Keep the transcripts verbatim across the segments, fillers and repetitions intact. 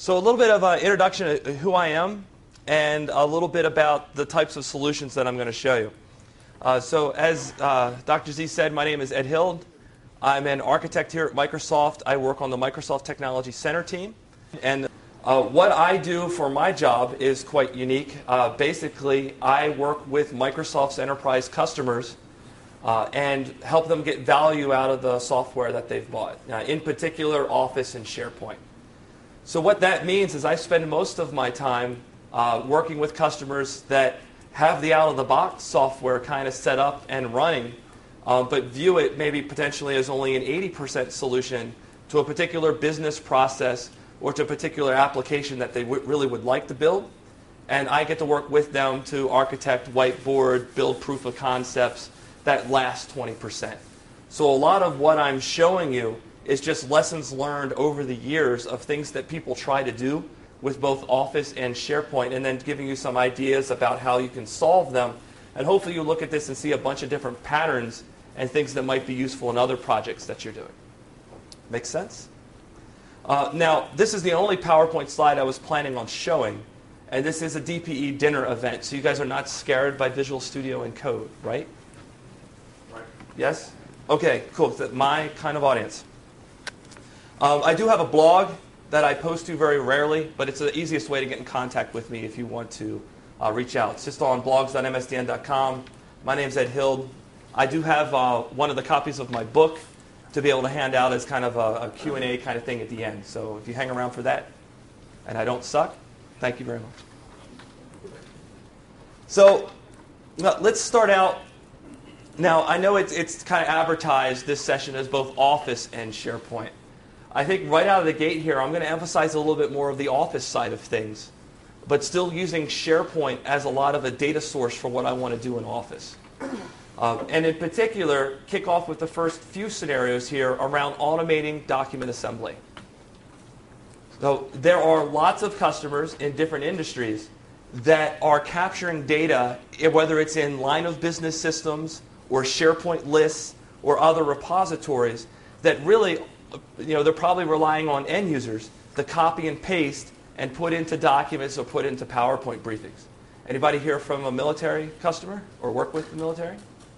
So a little bit of an introduction to who I am and a little bit about the types of solutions that I'm going to show you. Uh, so as uh, Doctor Z said, my name is Ed Hild. I'm an architect here at Microsoft. I work on the Microsoft Technology Center team. And uh, what I do for my job is quite unique. Uh, basically, I work with Microsoft's enterprise customers uh, and help them get value out of the software that they've bought, uh, in particular Office and SharePoint. So what that means is I spend most of my time uh, working with customers that have the out-of-the-box software kind of set up and running, uh, but view it maybe potentially as only an eighty percent solution to a particular business process or to a particular application that they w really would like to build. And I get to work with them to architect, whiteboard, build proof of concepts that last twenty percent. So a lot of what I'm showing you is just lessons learned over the years of things that people try to do with both Office and SharePoint, and then giving you some ideas about how you can solve them. And hopefully you look at this and see a bunch of different patterns and things that might be useful in other projects that you're doing. Make sense? Uh, now, this is the only PowerPoint slide I was planning on showing, and this is a D P E dinner event, so you guys are not scared by Visual Studio and code, right? Right. Yes? Okay, cool. That's my kind of audience. Um, I do have a blog that I post to very rarely, but it's the easiest way to get in contact with me if you want to uh, reach out. It's just on blogs dot M S D N dot com. My name's Ed Hild. I do have uh, one of the copies of my book to be able to hand out as kind of a, a Q and A kind of thing at the end. So if you hang around for that and I don't suck, thank you very much. So let's start out. Now, I know it's, it's kind of advertised this session as both Office and SharePoint. I think right out of the gate here, I'm going to emphasize a little bit more of the Office side of things, but still using SharePoint as a lot of a data source for what I want to do in Office. Um, and in particular, kick off with the first few scenarios here around automating document assembly. So there are lots of customers in different industries that are capturing data, whether it's in line of business systems or SharePoint lists or other repositories, that really, you know, they're probably relying on end users to copy and paste and put into documents or put into PowerPoint briefings. Anybody here from a military customer or work with the military?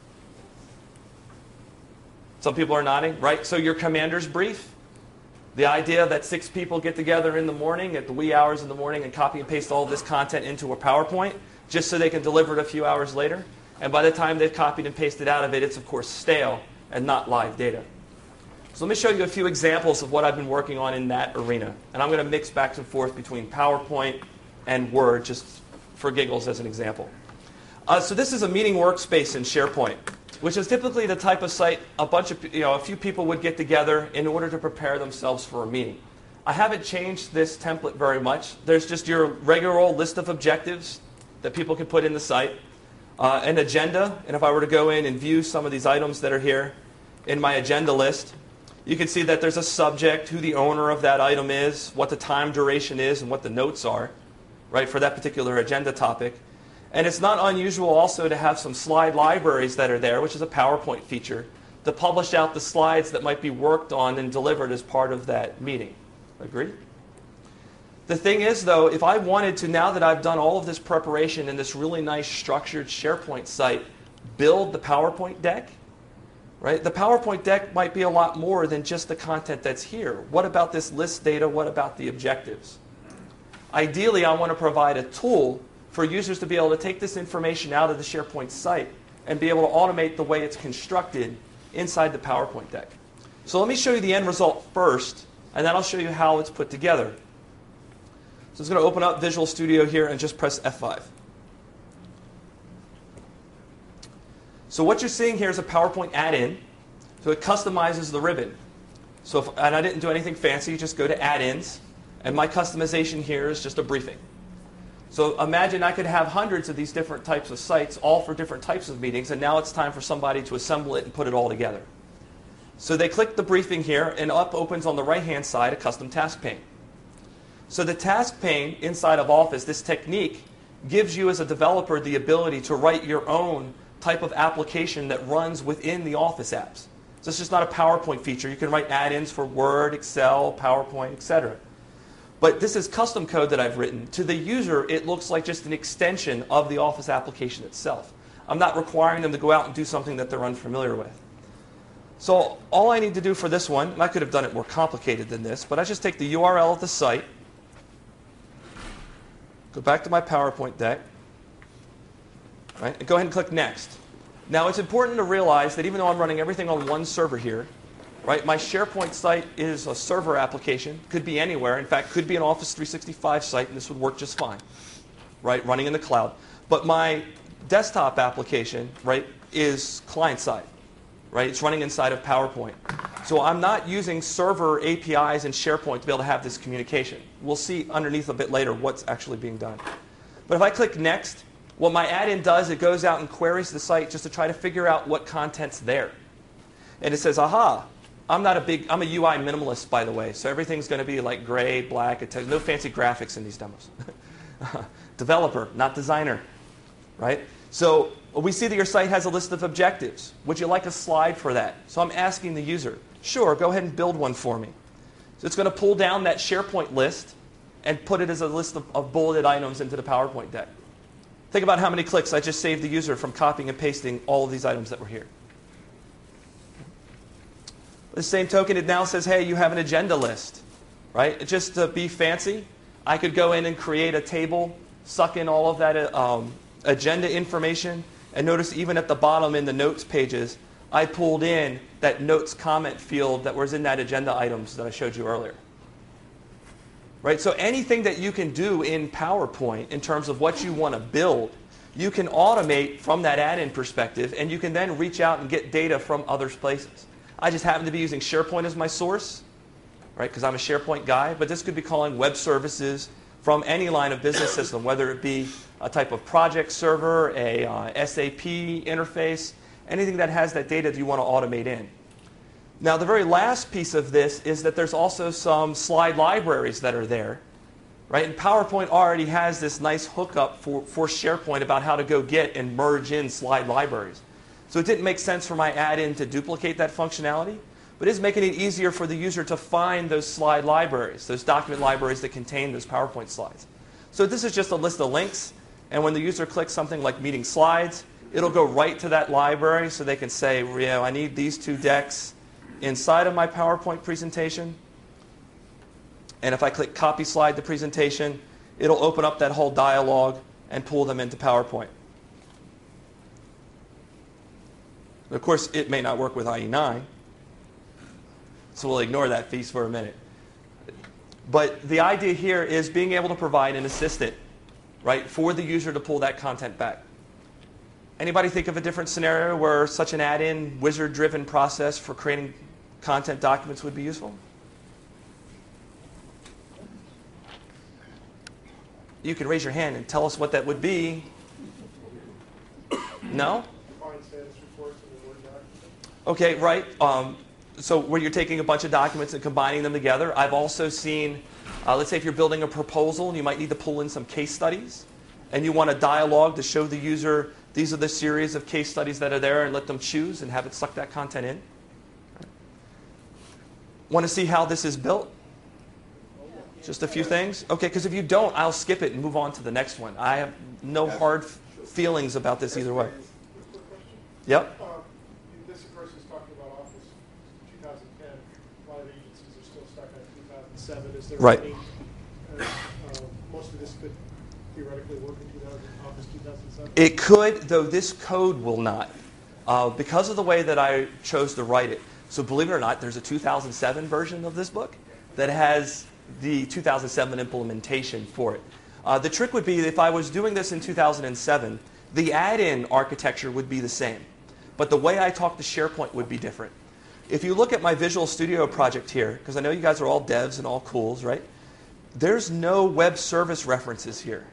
Some people are nodding, right? So your commander's brief, the idea that six people get together in the morning at the wee hours in the morning and copy and paste all of this content into a PowerPoint just so they can deliver it a few hours later. And by the time they've copied and pasted out of it, it's of course stale and not live data. So let me show you a few examples of what I've been working on in that arena. And I'm going to mix back and forth between PowerPoint and Word, just for giggles as an example. Uh, so this is a meeting workspace in SharePoint, which is typically the type of site a bunch of, you know, a few people would get together in order to prepare themselves for a meeting. I haven't changed this template very much. There's just your regular old list of objectives that people can put in the site, uh, an agenda, and if I were to go in and view some of these items that are here in my agenda list, you can see that there's a subject, who the owner of that item is, what the time duration is, and what the notes are, right, for that particular agenda topic. And it's not unusual also to have some slide libraries that are there, which is a PowerPoint feature, to publish out the slides that might be worked on and delivered as part of that meeting. Agree? The thing is, though, if I wanted to, now that I've done all of this preparation in this really nice structured SharePoint site, build the PowerPoint deck, right? The PowerPoint deck might be a lot more than just the content that's here. What about this list data? What about the objectives? Ideally, I want to provide a tool for users to be able to take this information out of the SharePoint site and be able to automate the way it's constructed inside the PowerPoint deck. So let me show you the end result first, and then I'll show you how it's put together. So I'm just going to open up Visual Studio here and just press F five. So what you're seeing here is a PowerPoint add-in. So it customizes the ribbon. So if, and I didn't do anything fancy, you just go to add-ins, and my customization here is just a briefing. So imagine I could have hundreds of these different types of sites, all for different types of meetings, and now it's time for somebody to assemble it and put it all together. So they click the briefing here, and up opens on the right-hand side a custom task pane. So the task pane inside of Office, this technique, gives you as a developer the ability to write your own type of application that runs within the Office apps. So it's just not a PowerPoint feature. You can write add-ins for Word, Excel, PowerPoint, et cetera. But this is custom code that I've written. To the user, it looks like just an extension of the Office application itself. I'm not requiring them to go out and do something that they're unfamiliar with. So all I need to do for this one, and I could have done it more complicated than this, but I just take the U R L of the site, go back to my PowerPoint deck, right, and go ahead and click Next. Now it's important to realize that even though I'm running everything on one server here, right, my SharePoint site is a server application, could be anywhere. In fact, could be an Office three sixty-five site, and this would work just fine, right, running in the cloud. But my desktop application, right, is client-side. Right? It's running inside of PowerPoint. So I'm not using server A P Is in SharePoint to be able to have this communication. We'll see underneath a bit later what's actually being done. But if I click Next, what my add-in does, it goes out and queries the site just to try to figure out what content's there. And it says, aha, I'm not a big, I'm a U I minimalist, by the way, so everything's going to be like gray, black, it has no fancy graphics in these demos. Developer, not designer, right? So we see that your site has a list of objectives. Would you like a slide for that? So I'm asking the user, sure, go ahead and build one for me. So it's going to pull down that SharePoint list and put it as a list of, of bulleted items into the PowerPoint deck. Think about how many clicks I just saved the user from copying and pasting all of these items that were here. The same token, it now says, hey, you have an agenda list. Right? Just to be fancy, I could go in and create a table, suck in all of that um, agenda information, and notice even at the bottom in the notes pages, I pulled in that notes comment field that was in that agenda items that I showed you earlier. Right? So anything that you can do in PowerPoint in terms of what you want to build, you can automate from that add-in perspective, and you can then reach out and get data from other places. I just happen to be using SharePoint as my source, right? Because I'm a SharePoint guy, but this could be calling web services from any line of business system, whether it be a type of project server, a uh, S A P interface, anything that has that data that you want to automate in. Now, the very last piece of this is that there's also some slide libraries that are there, right? And PowerPoint already has this nice hookup for, for SharePoint about how to go get and merge in slide libraries. So it didn't make sense for my add-in to duplicate that functionality, but it is making it easier for the user to find those slide libraries, those document libraries that contain those PowerPoint slides. So this is just a list of links. And when the user clicks something like meeting slides, it'll go right to that library so they can say, you know, I need these two decks inside of my PowerPoint presentation. And if I click copy slide the presentation, it'll open up that whole dialog and pull them into PowerPoint. Of course, it may not work with I E nine, so we'll ignore that piece for a minute. But the idea here is being able to provide an assistant, right, for the user to pull that content back. Anybody think of a different scenario where such an add-in, wizard-driven process for creating content documents would be useful? You can raise your hand and tell us what that would be. No? Okay, right. Um, so where you're taking a bunch of documents and combining them together. I've also seen, uh, let's say if you're building a proposal and you might need to pull in some case studies and you want a dialogue to show the user these are the series of case studies that are there and let them choose and have it suck that content in. Want to see how this is built? Just a few things? Okay, because if you don't, I'll skip it and move on to the next one. I have no hard feelings about this either way. Yep. Is there right. any, uh, uh, most of this could theoretically work in Office two thousand seven? It could, though this code will not, uh, because of the way that I chose to write it. So believe it or not, there's a two thousand seven version of this book that has the two thousand seven implementation for it. Uh, the trick would be if I was doing this in two thousand seven, the add-in architecture would be the same, but the way I talk to SharePoint would be different. If you look at my Visual Studio project here, because I know you guys are all devs and all cools, right? There's no web service references here.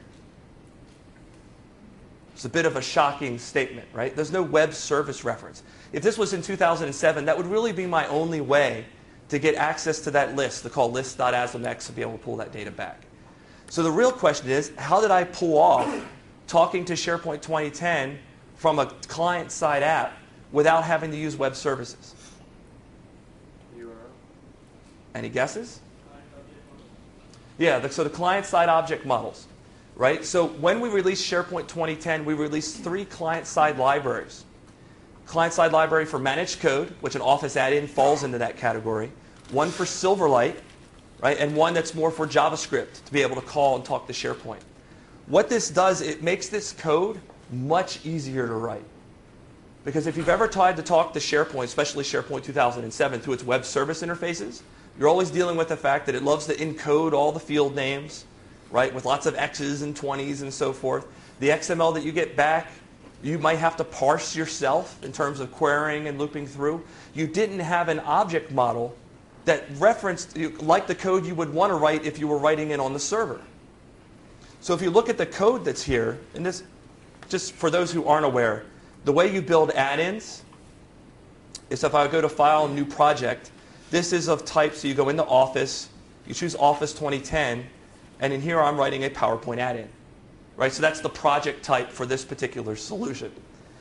It's a bit of a shocking statement, right? There's no web service reference. If this was in two thousand seven, that would really be my only way to get access to that list, to call list dot asmx to be able to pull that data back. So the real question is, how did I pull off talking to SharePoint twenty ten from a client-side app without having to use web services? Any guesses? Yeah, the, so the client-side object models, right? So when we released SharePoint twenty ten, we released three client-side libraries. Client-side library for managed code, which an Office add-in falls into that category. One for Silverlight, right? And one that's more for JavaScript to be able to call and talk to SharePoint. What this does, it makes this code much easier to write. Because if you've ever tried to talk to SharePoint, especially SharePoint two thousand seven, through its web service interfaces, you're always dealing with the fact that it loves to encode all the field names, right, with lots of X's and twenties and so forth. The X M L that you get back, you might have to parse yourself in terms of querying and looping through. You didn't have an object model that referenced, like the code you would want to write if you were writing it on the server. So if you look at the code that's here, and this, just for those who aren't aware, the way you build add-ins is if I go to File, New Project, this is of type, so you go into Office, you choose Office twenty ten, and in here I'm writing a PowerPoint add-in. Right? So that's the project type for this particular solution.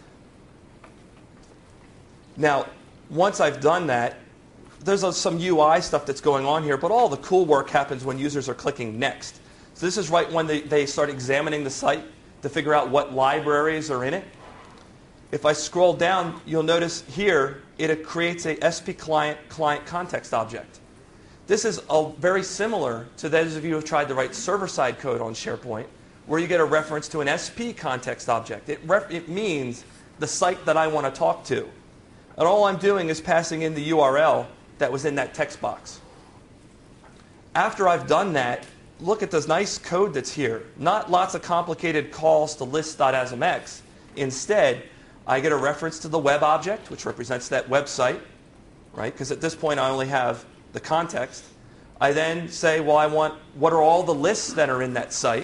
Now, once I've done that, there's a, some U I stuff that's going on here, but all the cool work happens when users are clicking Next. So this is right when they, they start examining the site to figure out what libraries are in it. If I scroll down, you'll notice here it creates a S P client client context object. This is a, very similar to those of you who have tried to write server-side code on SharePoint, where you get a reference to an S P context object. It, ref it means the site that I want to talk to. And all I'm doing is passing in the U R L that was in that text box. After I've done that, look at this nice code that's here. Not lots of complicated calls to list.asmx. Instead, I get a reference to the web object, which represents that website, right? Because at this point, I only have the context. I then say, well, I want, what are all the lists that are in that site?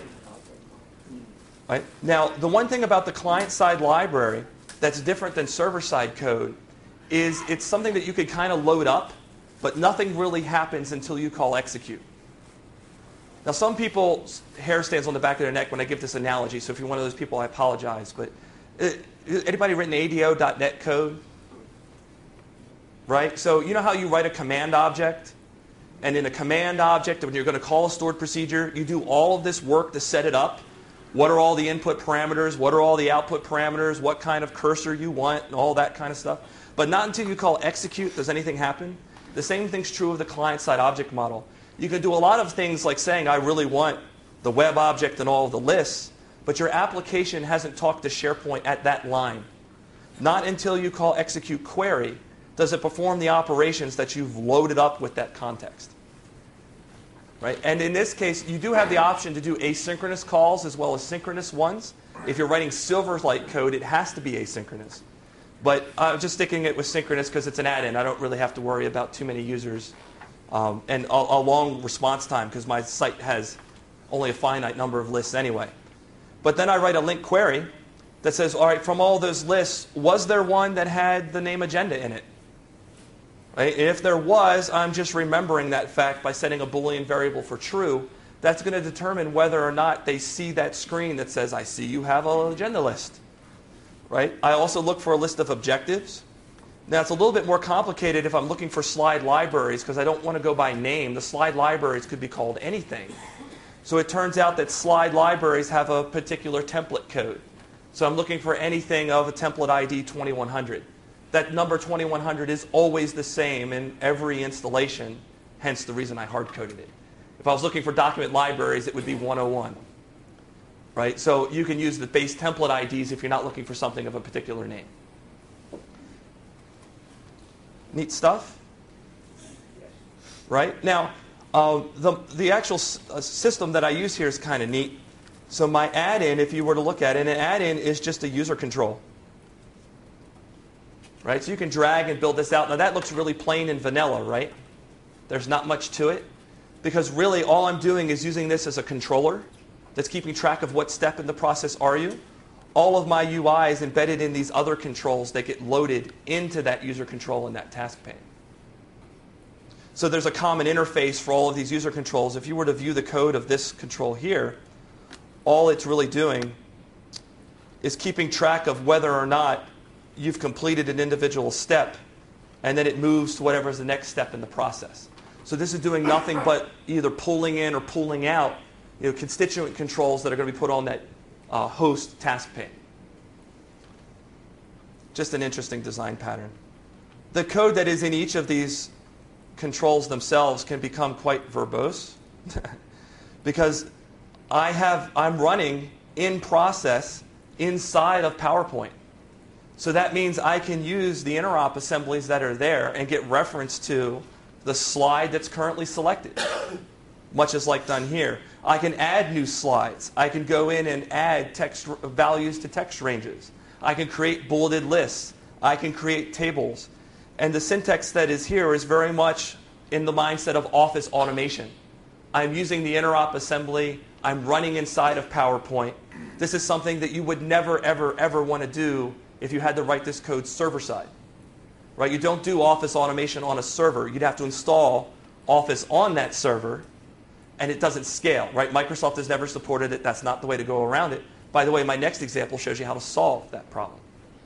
Right? Now, the one thing about the client-side library that's different than server-side code is it's something that you could kind of load up, but nothing really happens until you call execute. Now, some people's hair stands on the back of their neck when I give this analogy, so if you're one of those people, I apologize. But uh, anybody written A D O dot net code? Right? So you know how you write a command object? And in a command object, when you're going to call a stored procedure, you do all of this work to set it up. What are all the input parameters? What are all the output parameters? What kind of cursor you want? And all that kind of stuff. But not until you call execute does anything happen. The same thing's true of the client-side object model. You can do a lot of things like saying, I really want the web object and all of the lists, but your application hasn't talked to SharePoint at that line. Not until you call execute query does it perform the operations that you've loaded up with that context. Right? And in this case, you do have the option to do asynchronous calls as well as synchronous ones. If you're writing Silverlight code, it has to be asynchronous. But I'm just sticking it with synchronous because it's an add-in. I don't really have to worry about too many users um, and a, a long response time because my site has only a finite number of lists anyway. But then I write a link query that says, all right, from all those lists, was there one that had the name agenda in it? Right? And if there was, I'm just remembering that fact by setting a Boolean variable for true. That's going to determine whether or not they see that screen that says, I see you have an agenda list. Right? I also look for a list of objectives. Now, it's a little bit more complicated if I'm looking for slide libraries because I don't want to go by name. The slide libraries could be called anything. So it turns out that slide libraries have a particular template code. So I'm looking for anything of a template I D twenty-one hundred. That number twenty-one hundred is always the same in every installation, hence the reason I hard-coded it. If I was looking for document libraries, it would be one oh one. Right? So you can use the base template I Ds if you're not looking for something of a particular name. Neat stuff? Right? Now, uh, the, the actual s uh, system that I use here is kind of neat. So my add-in, if you were to look at it, an add-in is just a user control. Right? So you can drag and build this out. Now that looks really plain and vanilla, right? There's not much to it. Because really all I'm doing is using this as a controller that's keeping track of what step in the process are you. All of my U I is embedded in these other controls that get loaded into that user control in that task pane. So there's a common interface for all of these user controls. If you were to view the code of this control here, all it's really doing is keeping track of whether or not you've completed an individual step, and then it moves to whatever's the next step in the process. So this is doing nothing but either pulling in or pulling out, you know, constituent controls that are going to be put on that uh, host task pane. Just an interesting design pattern. The code that is in each of these controls themselves can become quite verbose because I have, I'm running in process inside of PowerPoint. So that means I can use the interop assemblies that are there and get reference to the slide that's currently selected, much as like done here. I can add new slides. I can go in and add text values to text ranges. I can create bulleted lists. I can create tables. And the syntax that is here is very much in the mindset of office automation. I'm using the interop assembly. I'm running inside of PowerPoint. This is something that you would never, ever, ever want to do if you had to write this code server-side. Right? You don't do office automation on a server. You'd have to install Office on that server, and it doesn't scale. Right? Microsoft has never supported it. That's not the way to go around it. By the way, my next example shows you how to solve that problem.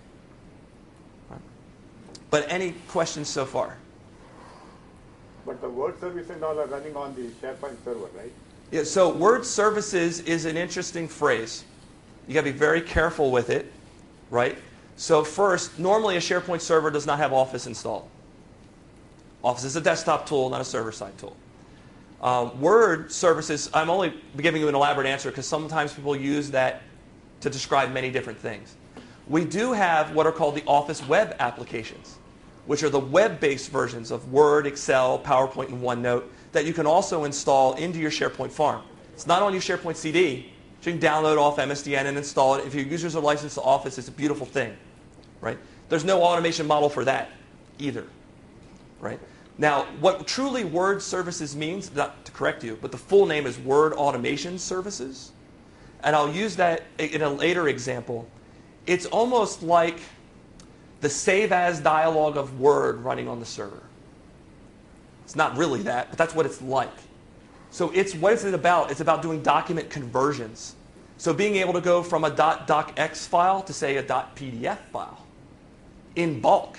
Right? But any questions so far? But the Word service and all are running on the SharePoint server, right? Yeah, so Word services is an interesting phrase. You got to be very careful with it, right? So first, normally a SharePoint server does not have Office installed. Office is a desktop tool, not a server-side tool. Um, Word services, I'm only giving you an elaborate answer because sometimes people use that to describe many different things. We do have what are called the Office web applications, which are the web-based versions of Word, Excel, PowerPoint, and OneNote that you can also install into your SharePoint farm. It's not on your SharePoint C D. So you can download off M S D N and install it. If your users are licensed to Office, it's a beautiful thing. Right? There's no automation model for that either. Right? Now, what truly Word Services means, not to correct you, but the full name is Word Automation Services. And I'll use that in a later example. It's almost like the save as dialog of Word running on the server. It's not really that, but that's what it's like. So it's, what is it about? It's about doing document conversions. So being able to go from a .docx file to, say, a .pdf file in bulk.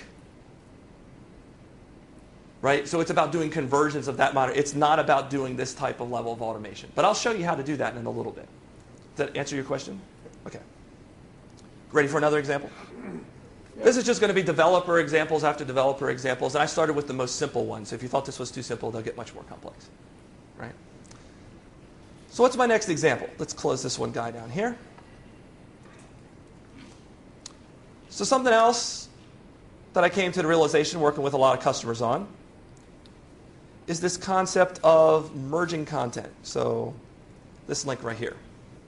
Right? So it's about doing conversions of that matter. It's not about doing this type of level of automation. But I'll show you how to do that in a little bit. Does that answer your question? Okay. Ready for another example? This is just going to be developer examples after developer examples. And I started with the most simple ones. So if you thought this was too simple, they'll get much more complex. Right? So what's my next example? Let's close this one guy down here. So something else that I came to the realization working with a lot of customers on is this concept of merging content. So this link right here.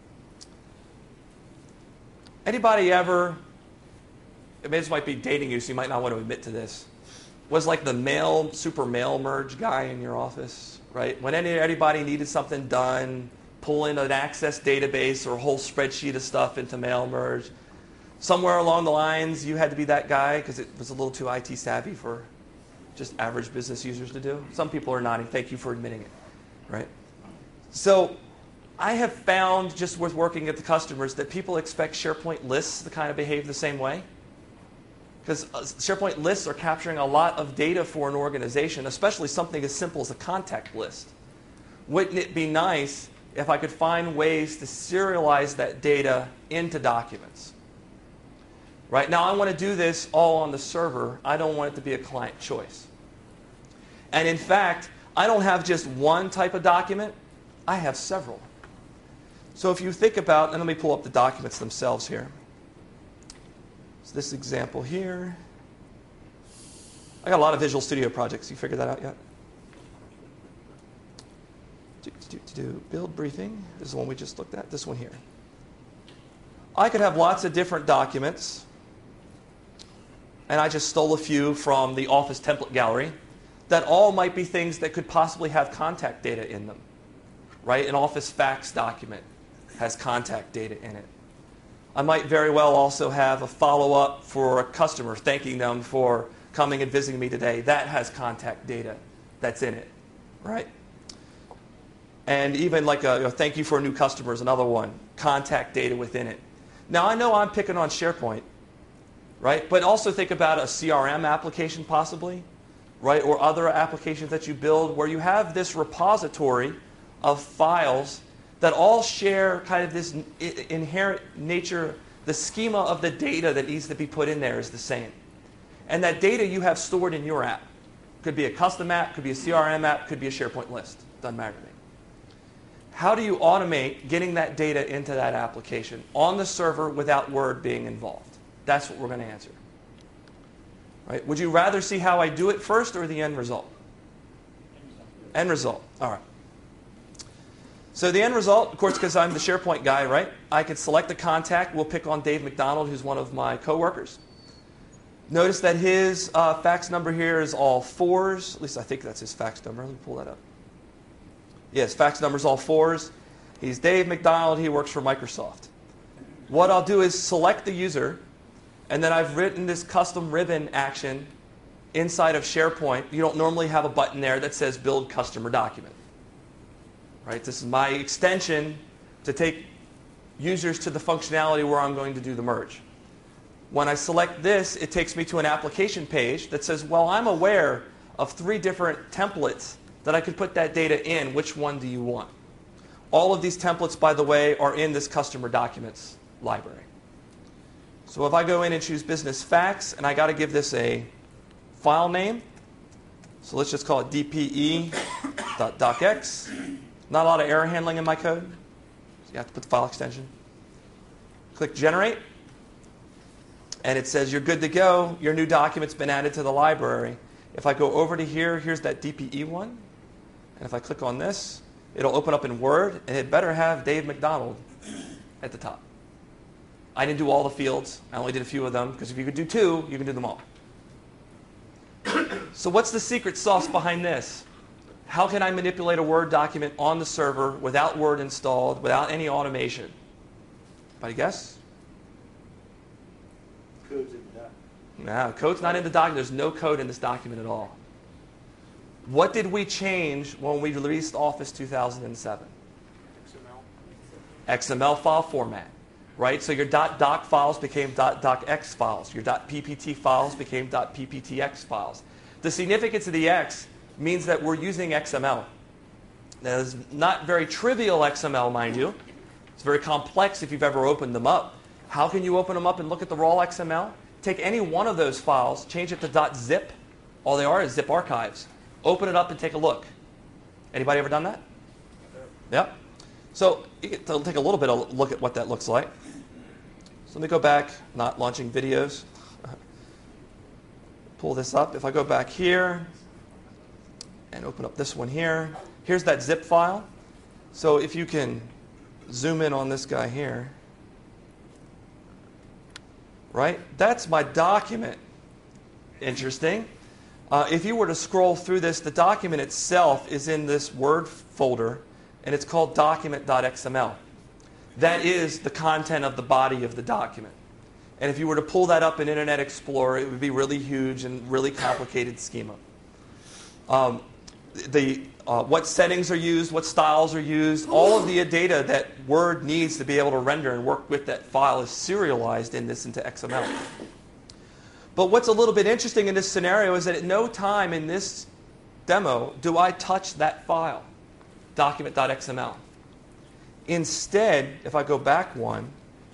Anybody ever, I mean, this might be dating you, so you might not want to admit to this, was like the mail, super mail merge guy in your office, right? When any, anybody needed something done, pull in an Access database or a whole spreadsheet of stuff into mail merge. Somewhere along the lines, you had to be that guy because it was a little too I T savvy for just average business users to do. Some people are nodding. Thank you for admitting it, right? So I have found, just with working at the customers, that people expect SharePoint lists to kind of behave the same way. Because SharePoint lists are capturing a lot of data for an organization, especially something as simple as a contact list. Wouldn't it be nice if I could find ways to serialize that data into documents? Right? Now, I want to do this all on the server. I don't want it to be a client choice. And in fact, I don't have just one type of document. I have several. So if you think about, and let me pull up the documents themselves here. So this example here. I got a lot of Visual Studio projects. You figured that out yet? Do, do, do, do. Build briefing. This is the one we just looked at. This one here. I could have lots of different documents. And I just stole a few from the Office template gallery that all might be things that could possibly have contact data in them. Right? An Office fax document has contact data in it. I might very well also have a follow-up for a customer thanking them for coming and visiting me today. That has contact data that's in it. Right? And even like a, a thank you for a new customer is another one. Contact data within it. Now, I know I'm picking on SharePoint, right? But also think about a C R M application possibly, right, or other applications that you build where you have this repository of files that all share kind of this inherent nature, the schema of the data that needs to be put in there is the same. And that data you have stored in your app. Could be a custom app, could be a C R M app, could be a SharePoint list. Doesn't matter to me. How do you automate getting that data into that application on the server without Word being involved? That's what we're going to answer. Right? Would you rather see how I do it first or the end result? End result. All right. So the end result, of course, because I'm the SharePoint guy, right? I can select the contact. We'll pick on Dave McDonald, who's one of my coworkers. Notice that his uh, fax number here is all fours. At least I think that's his fax number. Let me pull that up. Yes, fax number is all fours. He's Dave McDonald. He works for Microsoft. What I'll do is select the user, and then I've written this custom ribbon action inside of SharePoint. You don't normally have a button there that says Build Customer Document. Right? This is my extension to take users to the functionality where I'm going to do the merge. When I select this, it takes me to an application page that says, well, I'm aware of three different templates that I could put that data in. Which one do you want? All of these templates, by the way, are in this customer documents library. So if I go in and choose business fax, and I got to give this a file name, so let's just call it D P E dot docx. Not a lot of error handling in my code, so you have to put the file extension. Click Generate. And it says you're good to go. Your new document's been added to the library. If I go over to here, here's that D P E one. And if I click on this, it'll open up in Word, and it better have Dave McDonald at the top. I didn't do all the fields. I only did a few of them, because if you could do two, you can do them all. So what's the secret sauce behind this? How can I manipulate a Word document on the server without Word installed, without any automation? Anybody guess? Code's in the doc. No, code's not in the document. There's no code in this document at all. What did we change when we released Office two thousand seven? X M L. X M L file format, right? So your .doc files became .docx files. Your .ppt files became .pptx files. The significance of the X means that we're using X M L. Now, it's not very trivial X M L, mind you. It's very complex if you've ever opened them up. How can you open them up and look at the raw X M L? Take any one of those files, change it to .zip. All they are is zip archives. Open it up and take a look. Anybody ever done that? Yep. So it'll take a little bit of a look at what that looks like. So let me go back, not launching videos. Pull this up. If I go back here and open up this one here, here's that zip file. So if you can zoom in on this guy here, right? That's my document. Interesting. Uh, if you were to scroll through this, the document itself is in this Word folder, and it's called document dot X M L. That is the content of the body of the document. And if you were to pull that up in Internet Explorer, it would be really huge and really complicated schema. Um, the, uh, what settings are used, what styles are used, all of the data that Word needs to be able to render and work with that file is serialized in this into X M L. But what's a little bit interesting in this scenario is that at no time in this demo do I touch that file, document dot X M L. Instead, if I go back one,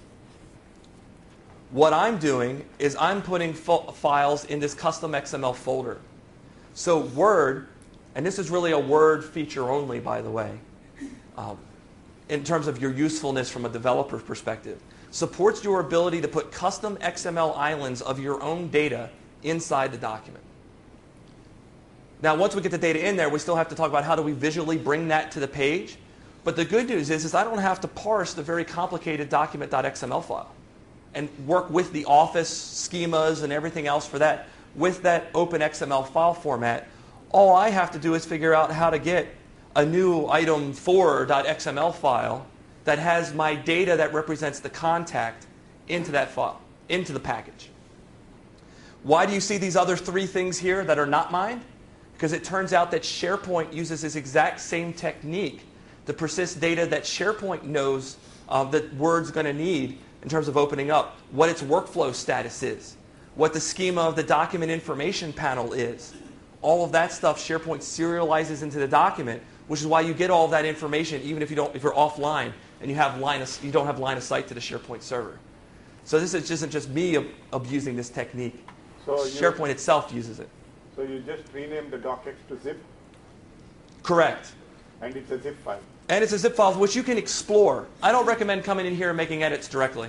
what I'm doing is I'm putting files in this custom X M L folder. So Word, and this is really a Word feature only, by the way, um, in terms of your usefulness from a developer perspective, supports your ability to put custom X M L islands of your own data inside the document. Now, once we get the data in there, we still have to talk about how do we visually bring that to the page. But the good news is, is I don't have to parse the very complicated document dot X M L file and work with the Office schemas and everything else for that with that open X M L file format. All I have to do is figure out how to get a new item four dot X M L file that has my data that represents the contact into that file, into the package. Why do you see these other three things here that are not mine? Because it turns out that SharePoint uses this exact same technique to persist data that SharePoint knows uh, that Word's going to need in terms of opening up, what its workflow status is, what the schema of the document information panel is. all of that stuff SharePoint serializes into the document, which is why you get all of that information even if you don't, if you're offline and you have line of, you don't have line of sight to the SharePoint server. So this is, isn't just me ab abusing this technique. So you, SharePoint itself uses it. So you just rename the docx to zip? Correct. And it's a zip file. And it's a zip file which you can explore. I don't recommend coming in here and making edits directly.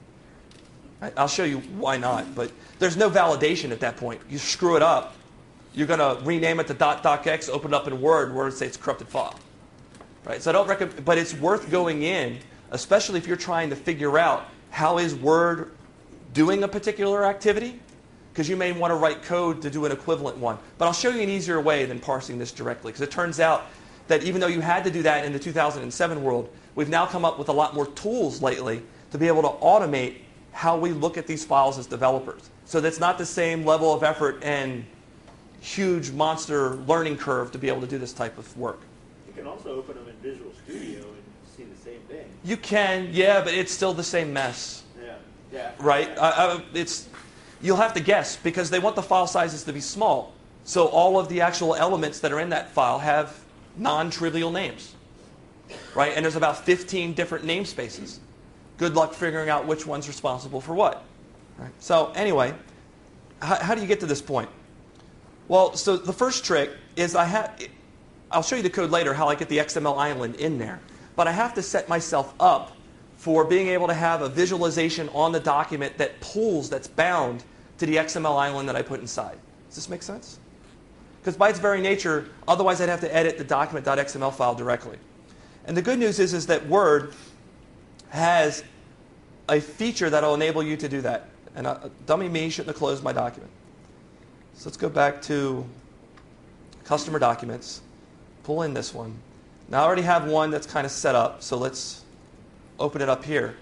I'll show you why not, but there's no validation at that point. You screw it up, you're going to rename it to .docx, open it up in Word, Word say it's a corrupted file. Right? So I don't recommend, but it's worth going in, especially if you're trying to figure out how is Word doing a particular activity, because you may want to write code to do an equivalent one. But I'll show you an easier way than parsing this directly, because it turns out that even though you had to do that in the two thousand seven world, we've now come up with a lot more tools lately to be able to automate how we look at these files as developers. So that's not the same level of effort and huge monster learning curve to be able to do this type of work. You can also open them in Visual Studio and see the same thing. You can, yeah, but it's still the same mess. Yeah, yeah. Right? Yeah. I, I, it's, you'll have to guess because they want the file sizes to be small. So all of the actual elements that are in that file have non-trivial names. Right? And there's about fifteen different namespaces. Good luck figuring out which one's responsible for what. Right? So anyway, how, how do you get to this point? Well, so the first trick is I have, I'll show you the code later how I get the X M L island in there. But I have to set myself up for being able to have a visualization on the document that pulls, that's bound to the X M L island that I put inside. Does this make sense? Because by its very nature, otherwise I'd have to edit the document.xml file directly. And the good news is, is that Word has a feature that will enable you to do that. And uh, dummy me shouldn't have closed my document. So let's go back to customer documents, pull in this one. Now I already have one that's kind of set up, so let's open it up here.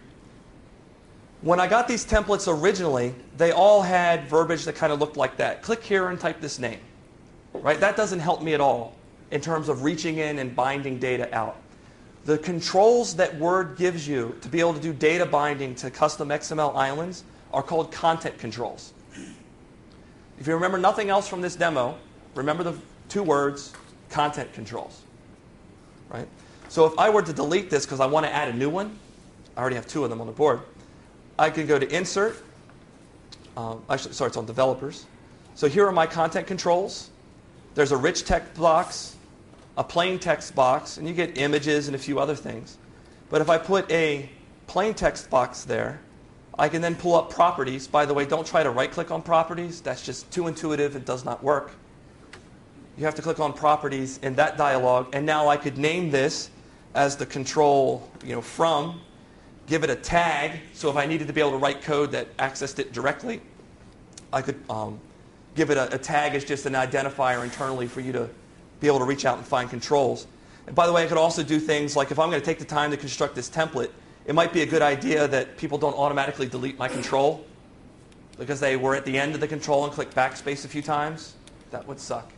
When I got these templates originally, they all had verbiage that kind of looked like that. Click here and type this name. Right? That doesn't help me at all in terms of reaching in and binding data out. The controls that Word gives you to be able to do data binding to custom X M L islands are called content controls. If you remember nothing else from this demo, remember the two words, content controls. Right? So if I were to delete this because I want to add a new one, I already have two of them on the board, I can go to Insert. Um, actually, sorry, it's on Developers. So here are my content controls. There's a rich text box, a plain text box, and you get images and a few other things. But if I put a plain text box there, I can then pull up properties. By the way, don't try to right-click on properties. That's just too intuitive. It does not work. You have to click on properties in that dialog, and now I could name this as the control, you know, from, give it a tag, so if I needed to be able to write code that accessed it directly, I could um, give it a, a tag as just an identifier internally for you to be able to reach out and find controls. And by the way, I could also do things like if I'm going to take the time to construct this template, it might be a good idea that people don't automatically delete my control because they were at the end of the control and clicked backspace a few times. That would suck.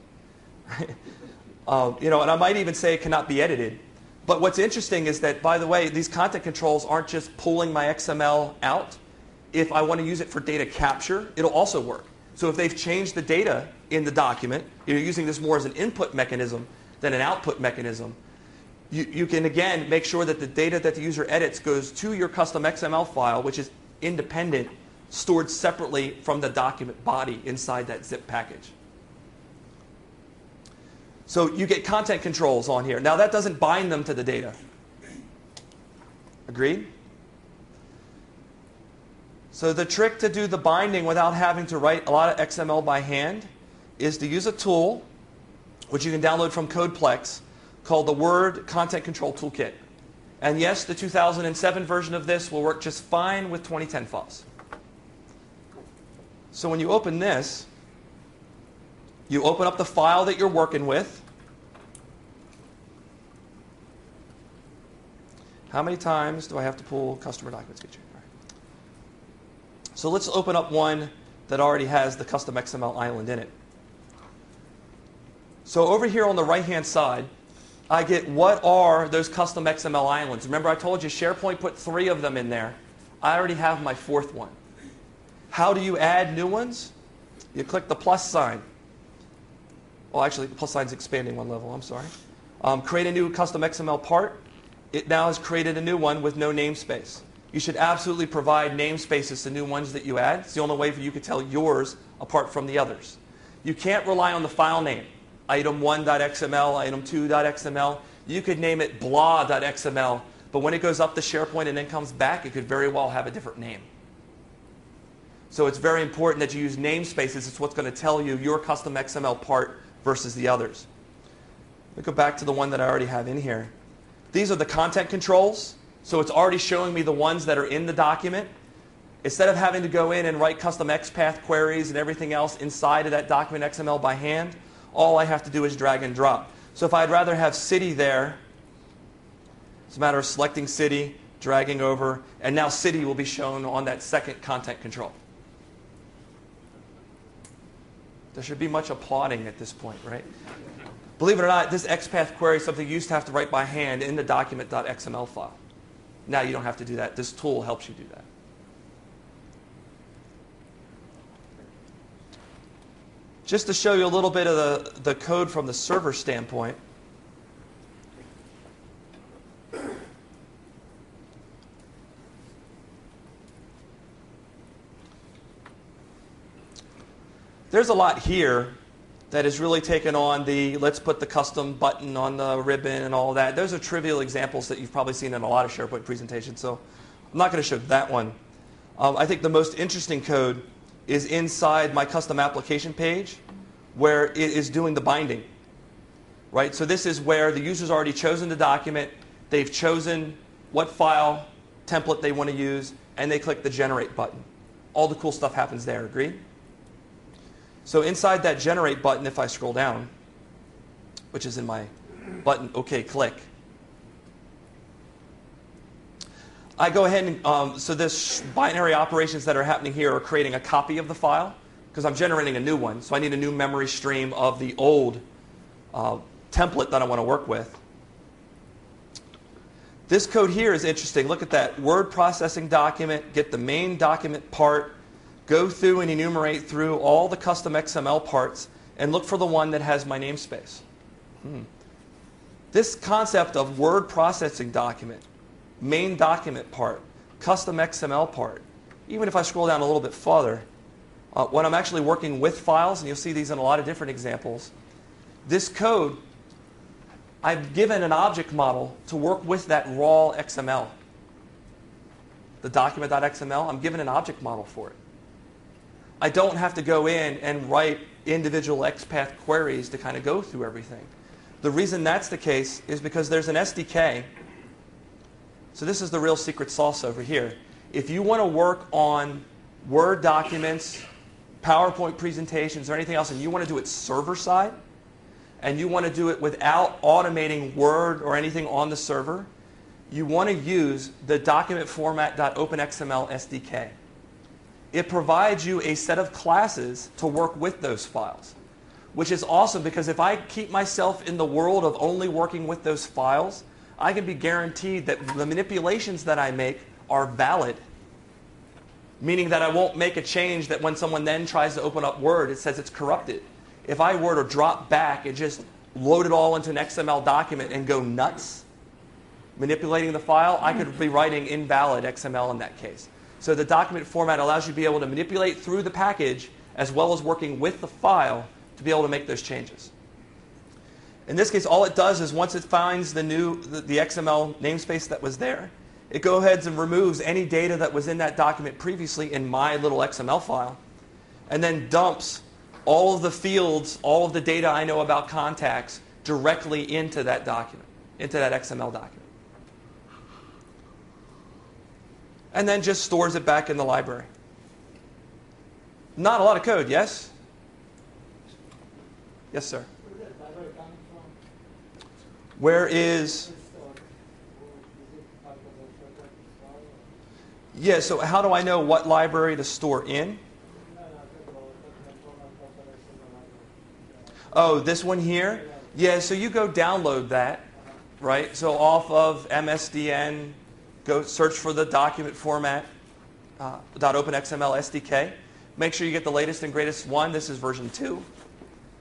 um, you know, and I might even say it cannot be edited. But what's interesting is that, by the way, these content controls aren't just pulling my X M L out. If I want to use it for data capture, it'll also work. So if they've changed the data in the document, you're using this more as an input mechanism than an output mechanism, you, you can, again, make sure that the data that the user edits goes to your custom X M L file, which is independent, stored separately from the document body inside that zip package. So you get content controls on here. Now that doesn't bind them to the data. Agreed? So the trick to do the binding without having to write a lot of X M L by hand is to use a tool, which you can download from CodePlex, called the Word Content Control Toolkit. And yes, the two thousand seven version of this will work just fine with twenty ten files. So when you open this, you open up the file that you're working with. How many times do I have to pull customer documents feature? All right. So let's open up one that already has the custom X M L island in it. So over here on the right-hand side, I get what are those custom X M L islands. Remember I told you SharePoint put three of them in there. I already have my fourth one. How do you add new ones? You click the plus sign. Well, actually, the plus sign's expanding one level. I'm sorry. Um, create a new custom X M L part. It now has created a new one with no namespace. You should absolutely provide namespaces to new ones that you add. It's the only way for you to tell yours apart from the others. You can't rely on the file name, item one dot X M L, item two dot X M L. You could name it blah dot X M L, but when it goes up to SharePoint and then comes back, it could very well have a different name. So it's very important that you use namespaces. It's what's going to tell you your custom X M L part versus the others. Let me go back to the one that I already have in here. These are the content controls. So it's already showing me the ones that are in the document. Instead of having to go in and write custom X path queries and everything else inside of that document X M L by hand, all I have to do is drag and drop. So if I'd rather have city there, it's a matter of selecting city, dragging over, and now city will be shown on that second content control. There should be much applauding at this point, right? Believe it or not, this X path query is something you used to have to write by hand in the document dot X M L file. Now you don't have to do that. This tool helps you do that. Just to show you a little bit of the, the code from the server standpoint. There's a lot here that has really taken on the let's put the custom button on the ribbon and all that. Those are trivial examples that you've probably seen in a lot of SharePoint presentations, so I'm not going to show that one. Um, I think the most interesting code is inside my custom application page where it is doing the binding. Right? So this is where the user's already chosen the document, they've chosen what file template they want to use, and they click the generate button. All the cool stuff happens there, agreed? So inside that generate button, if I scroll down, which is in my button, OK, click, I go ahead and, um, so this binary operations that are happening here are creating a copy of the file, because I'm generating a new one. So I need a new memory stream of the old uh, template that I want to work with. This code here is interesting. Look at that. Word processing document, get the main document part, go through and enumerate through all the custom X M L parts, and look for the one that has my namespace. Hmm. This concept of word processing document, main document part, custom X M L part, even if I scroll down a little bit farther, uh, when I'm actually working with files, and you'll see these in a lot of different examples, this code, I've given an object model to work with that raw X M L. The document dot X M L, I'm given an object model for it. I don't have to go in and write individual X path queries to kind of go through everything. The reason that's the case is because there's an S D K. So this is the real secret sauce over here. If you want to work on Word documents, PowerPoint presentations, or anything else, and you want to do it server side, and you want to do it without automating Word or anything on the server, you want to use the document format dot open X M L S D K. It provides you a set of classes to work with those files, which is awesome because if I keep myself in the world of only working with those files, I can be guaranteed that the manipulations that I make are valid, meaning that I won't make a change that when someone then tries to open up Word, it says it's corrupted. If I were to drop back and just load it all into an X M L document and go nuts manipulating the file, I could be writing invalid X M L in that case. So the document format allows you to be able to manipulate through the package as well as working with the file to be able to make those changes. In this case, all it does is once it finds the new the, the X M L namespace that was there, it goes ahead and removes any data that was in that document previously in my little X M L file, and then dumps all of the fields, all of the data I know about contacts directly into that document, into that X M L document. And then just stores it back in the library. Not a lot of code, yes? Yes, sir. Where is that library coming from? Where is... Yeah, so how do I know what library to store in? Oh, this one here? Yeah, so you go download that, right? So off of M S D N, go search for the document format, uh, .openxml S D K. Make sure you get the latest and greatest one. This is version two.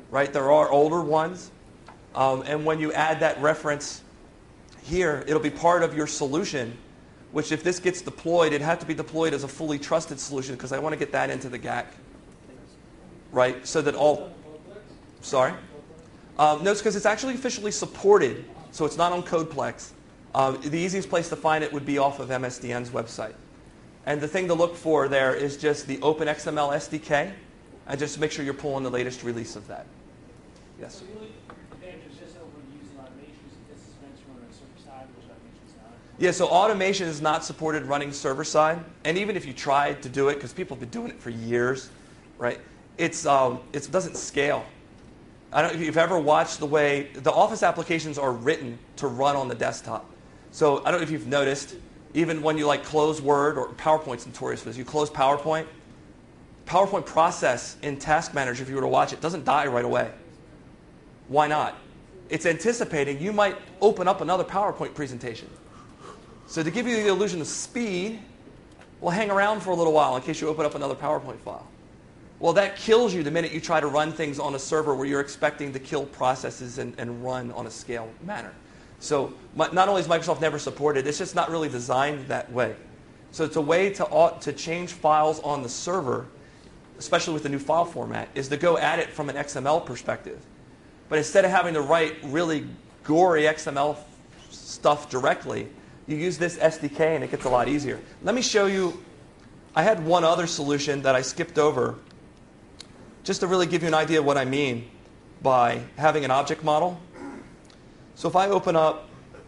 right? There are older ones. Um, and when you add that reference here, it'll be part of your solution, which if this gets deployed, it'd have to be deployed as a fully trusted solution because I want to get that into the G A C, right? So that all, sorry? Um, no, it's because it's actually officially supported, so it's not on CodePlex. Uh, the easiest place to find it would be off of M S D N's website. And the thing to look for there is just the OpenXML S D K, and just make sure you're pulling the latest release of that. Yes? So the only advantage is just over using automations if this is meant to run on server side, which automation's not. Yeah, so automation is not supported running server side, and even if you tried to do it, because people have been doing it for years, right? It's um, it doesn't scale. I don't know if you've ever watched the way the Office applications are written to run on the desktop. So I don't know if you've noticed, even when you like close Word, or PowerPoint's notorious for this, you close PowerPoint, PowerPoint process in Task Manager, if you were to watch it, doesn't die right away. Why not? It's anticipating you might open up another PowerPoint presentation. So to give you the illusion of speed, we'll hang around for a little while in case you open up another PowerPoint file. Well, that kills you the minute you try to run things on a server where you're expecting to kill processes and, and run on a scale manner. So my, not only is Microsoft never supported, it's just not really designed that way. So it's a way to, to change files on the server, especially with the new file format, is to go at it from an X M L perspective. But instead of having to write really gory X M L stuff directly, you use this S D K and it gets a lot easier. Let me show you, I had one other solution that I skipped over just to really give you an idea of what I mean by having an object model. So if I open up,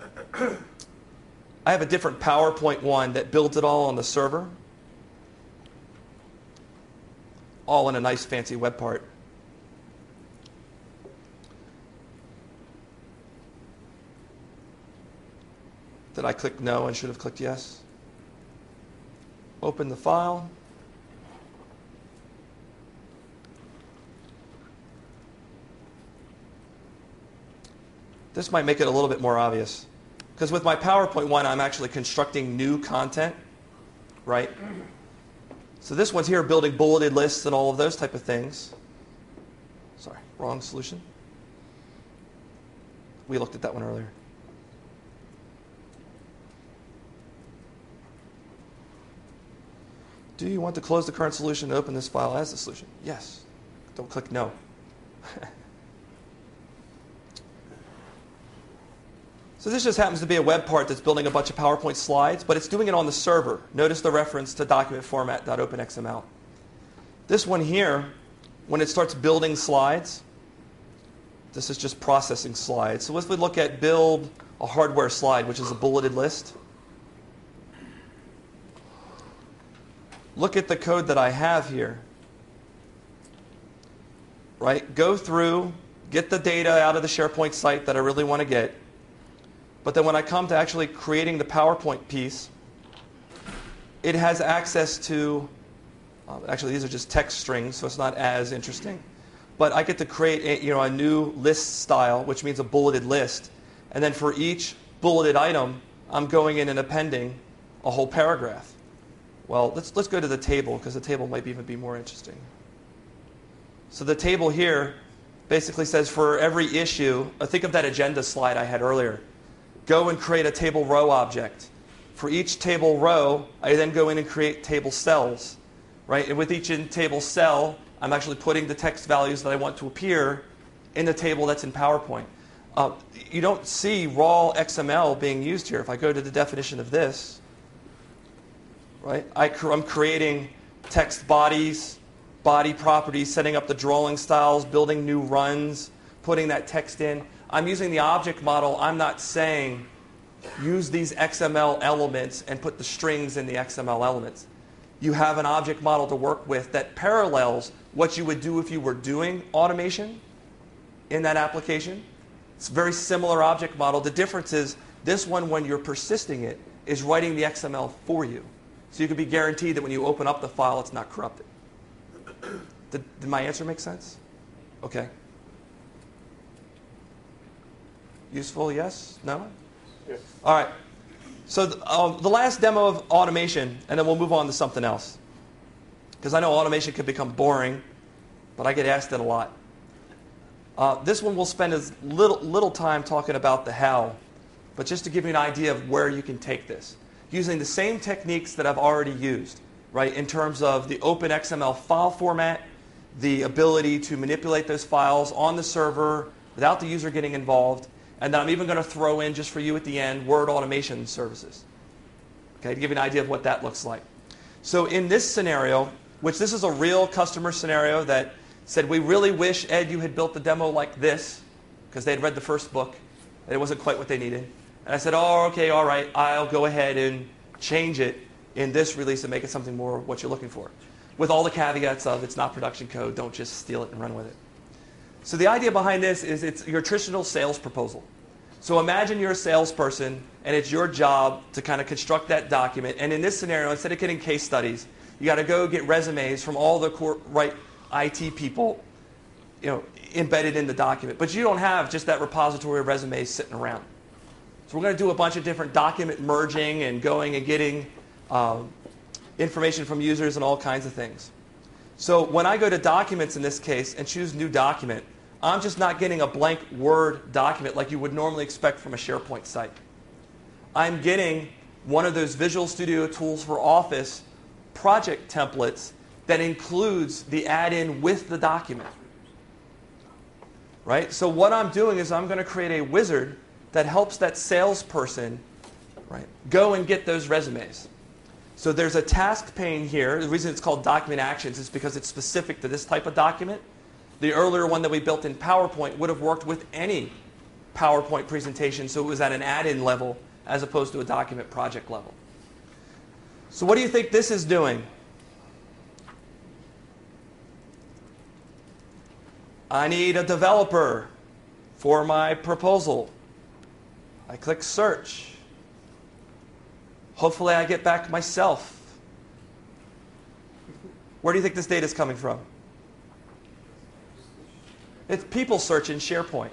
I have a different PowerPoint one that builds it all on the server, all in a nice fancy web part. Did I click no and should have clicked yes? Open the file. This might make it a little bit more obvious. Because with my PowerPoint one, I'm actually constructing new content, right? So this one's here building bulleted lists and all of those type of things. Sorry, wrong solution. We looked at that one earlier. Do you want to close the current solution and open this file as the solution? Yes. Don't click no. So this just happens to be a web part that's building a bunch of PowerPoint slides, but it's doing it on the server. Notice the reference to document format.openxml. This one here, when it starts building slides, this is just processing slides. So if we look at build a hardware slide, which is a bulleted list, look at the code that I have here. Right? Go through, get the data out of the SharePoint site that I really want to get. But then when I come to actually creating the PowerPoint piece, it has access to, uh, actually these are just text strings, so it's not as interesting. But I get to create a, you know, a new list style, which means a bulleted list. And then for each bulleted item, I'm going in and appending a whole paragraph. Well, let's, let's go to the table, because the table might even be more interesting. So the table here basically says for every issue, uh, think of that agenda slide I had earlier. Go and create a table row object. For each table row, I then go in and create table cells. Right? And with each in table cell, I'm actually putting the text values that I want to appear in the table that's in PowerPoint. Uh, you don't see raw X M L being used here. If I go to the definition of this, right, I cr- I'm creating text bodies, body properties, setting up the drawing styles, building new runs, putting that text in. I'm using the object model. I'm not saying use these X M L elements and put the strings in the X M L elements. You have an object model to work with that parallels what you would do if you were doing automation in that application. It's a very similar object model. The difference is this one, when you're persisting it, is writing the X M L for you. So you can be guaranteed that when you open up the file, it's not corrupted. Did, did my answer make sense? Okay. Useful, yes? No? Yes. All right. So th- um, the last demo of automation, and then we'll move on to something else. Because I know automation can become boring, but I get asked it a lot. Uh, this one we'll spend as little, little time talking about the how, but just to give you an idea of where you can take this. Using the same techniques that I've already used, right, in terms of the open X M L file format, the ability to manipulate those files on the server without the user getting involved, and then I'm even going to throw in, just for you at the end, word automation services. Okay, to give you an idea of what that looks like. So in this scenario, which this is a real customer scenario that said, we really wish, Ed, you had built the demo like this, because they had read the first book, and it wasn't quite what they needed. And I said, oh, okay, all right, I'll go ahead and change it in this release and make it something more what you're looking for, with all the caveats of it's not production code, don't just steal it and run with it. So the idea behind this is it's your traditional sales proposal. So imagine you're a salesperson, and it's your job to kind of construct that document. And in this scenario, instead of getting case studies, you got to go get resumes from all the core, right I T people, you know, embedded in the document. But you don't have just that repository of resumes sitting around. So we're going to do a bunch of different document merging and going and getting um, information from users and all kinds of things. So when I go to documents in this case and choose new document, I'm just not getting a blank Word document like you would normally expect from a SharePoint site. I'm getting one of those Visual Studio Tools for Office project templates that includes the add-in with the document. Right? So what I'm doing is I'm going to create a wizard that helps that salesperson, right, go and get those resumes. So there's a task pane here. The reason it's called Document Actions is because it's specific to this type of document. The earlier one that we built in PowerPoint would have worked with any PowerPoint presentation, so it was at an add-in level as opposed to a document project level. So what do you think this is doing? I need a developer for my proposal. I click search. Hopefully I get back myself. Where do you think this data is coming from? It's people search in SharePoint.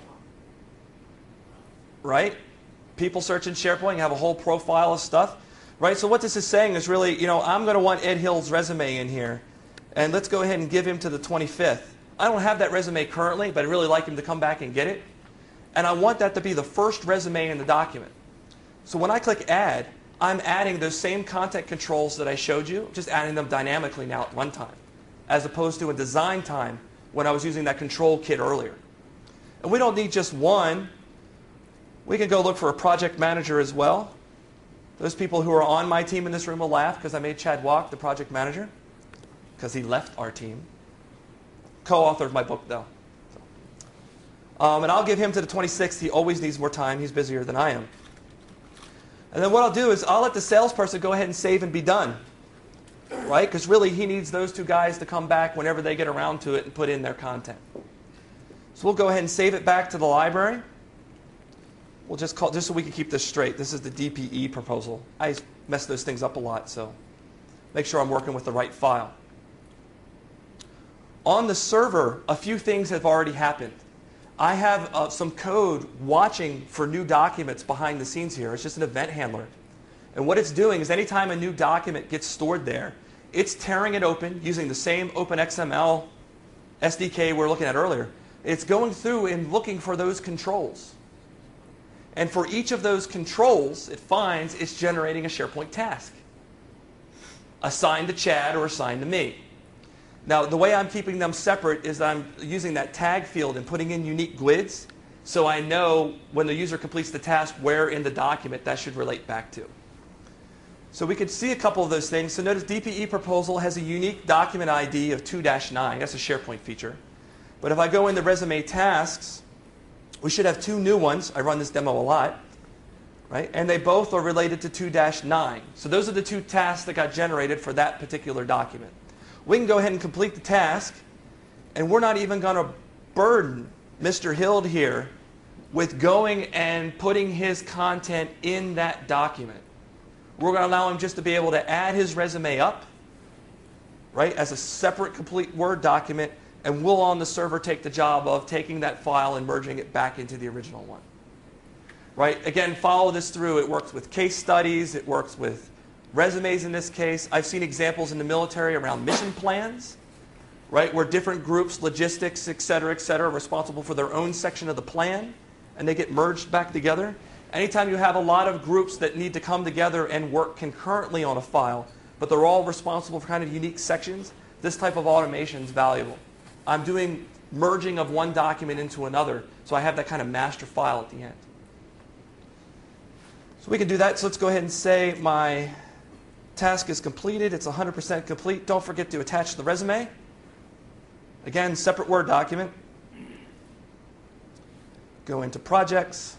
Right? People search in SharePoint, you have a whole profile of stuff. Right? So what this is saying is really, you know, I'm going to want Ed Hill's resume in here. And let's go ahead and give him to the twenty-fifth. I don't have that resume currently, but I'd really like him to come back and get it. And I want that to be the first resume in the document. So when I click Add, I'm adding those same content controls that I showed you, just adding them dynamically now at runtime, as opposed to in design time when I was using that control kit earlier. And we don't need just one. We can go look for a project manager as well. Those people who are on my team in this room will laugh because I made Chad Walk the project manager, because he left our team. Co-author of my book, though. So. Um, and I'll give him to the twenty-sixth. He always needs more time. He's busier than I am. And then what I'll do is I'll let the salesperson go ahead and save and be done. Right? Because really he needs those two guys to come back whenever they get around to it and put in their content. So we'll go ahead and save it back to the library. We'll just call, just so we can keep this straight, this is the D P E proposal. I mess those things up a lot, so make sure I'm working with the right file. On the server, a few things have already happened. I have uh, some code watching for new documents behind the scenes here. It's just an event handler. And what it's doing is anytime a new document gets stored there, it's tearing it open using the same OpenXML S D K we were looking at earlier. It's going through and looking for those controls. And for each of those controls it finds, it's generating a SharePoint task assigned to Chad or assigned to me. Now, the way I'm keeping them separate is I'm using that tag field and putting in unique G W I Ds so I know when the user completes the task where in the document that should relate back to. So we could see a couple of those things. So notice D P E proposal has a unique document I D of two dash nine. That's a SharePoint feature. But if I go into resume tasks, we should have two new ones. I run this demo a lot. Right? And they both are related to two dash nine. So those are the two tasks that got generated for that particular document. We can go ahead and complete the task, and we're not even going to burden Mister Hild here with going and putting his content in that document. We're going to allow him just to be able to add his resume up, right, as a separate complete Word document, and we'll on the server take the job of taking that file and merging it back into the original one. Right? Again, follow this through. It works with case studies. It works with resumes in this case. I've seen examples in the military around mission plans, right, where different groups, logistics, et cetera, et cetera, are responsible for their own section of the plan, and they get merged back together. Anytime you have a lot of groups that need to come together and work concurrently on a file, but they're all responsible for kind of unique sections, this type of automation is valuable. I'm doing merging of one document into another, so I have that kind of master file at the end. So we can do that. So let's go ahead and say my task is completed. It's one hundred percent complete. Don't forget to attach the resume. Again, separate Word document. Go into projects.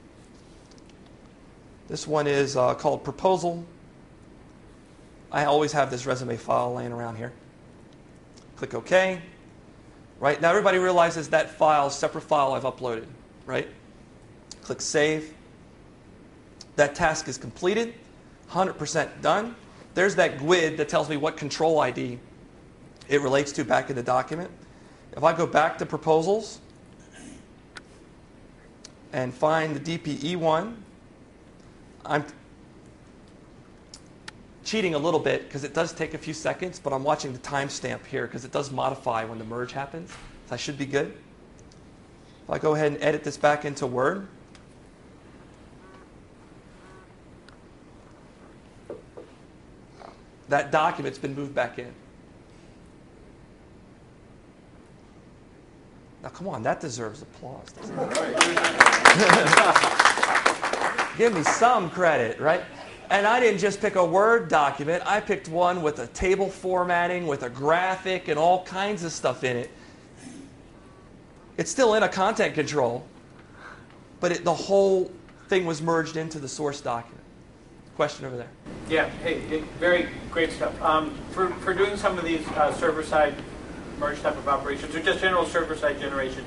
This one is uh, called proposal. I always have this resume file laying around here. Click OK. Right, now everybody realizes that file, separate file I've uploaded. Right? Click Save. That task is completed. one hundred percent done. There's that G U I D that tells me what control I D it relates to back in the document. If I go back to proposals and find the D P E one, I'm cheating a little bit because it does take a few seconds, but I'm watching the timestamp here because it does modify when the merge happens. So I should be good. If I go ahead and edit this back into Word, that document's been moved back in. Now, come on, that deserves applause, doesn't it? Give me some credit, right? And I didn't just pick a Word document. I picked one with a table formatting, with a graphic, and all kinds of stuff in it. It's still in a content control, but it, the whole thing was merged into the source document. Question over there. Yeah, hey, hey, very great stuff. Um, for, for doing some of these uh, server-side merge type of operations, or just general server-side generation,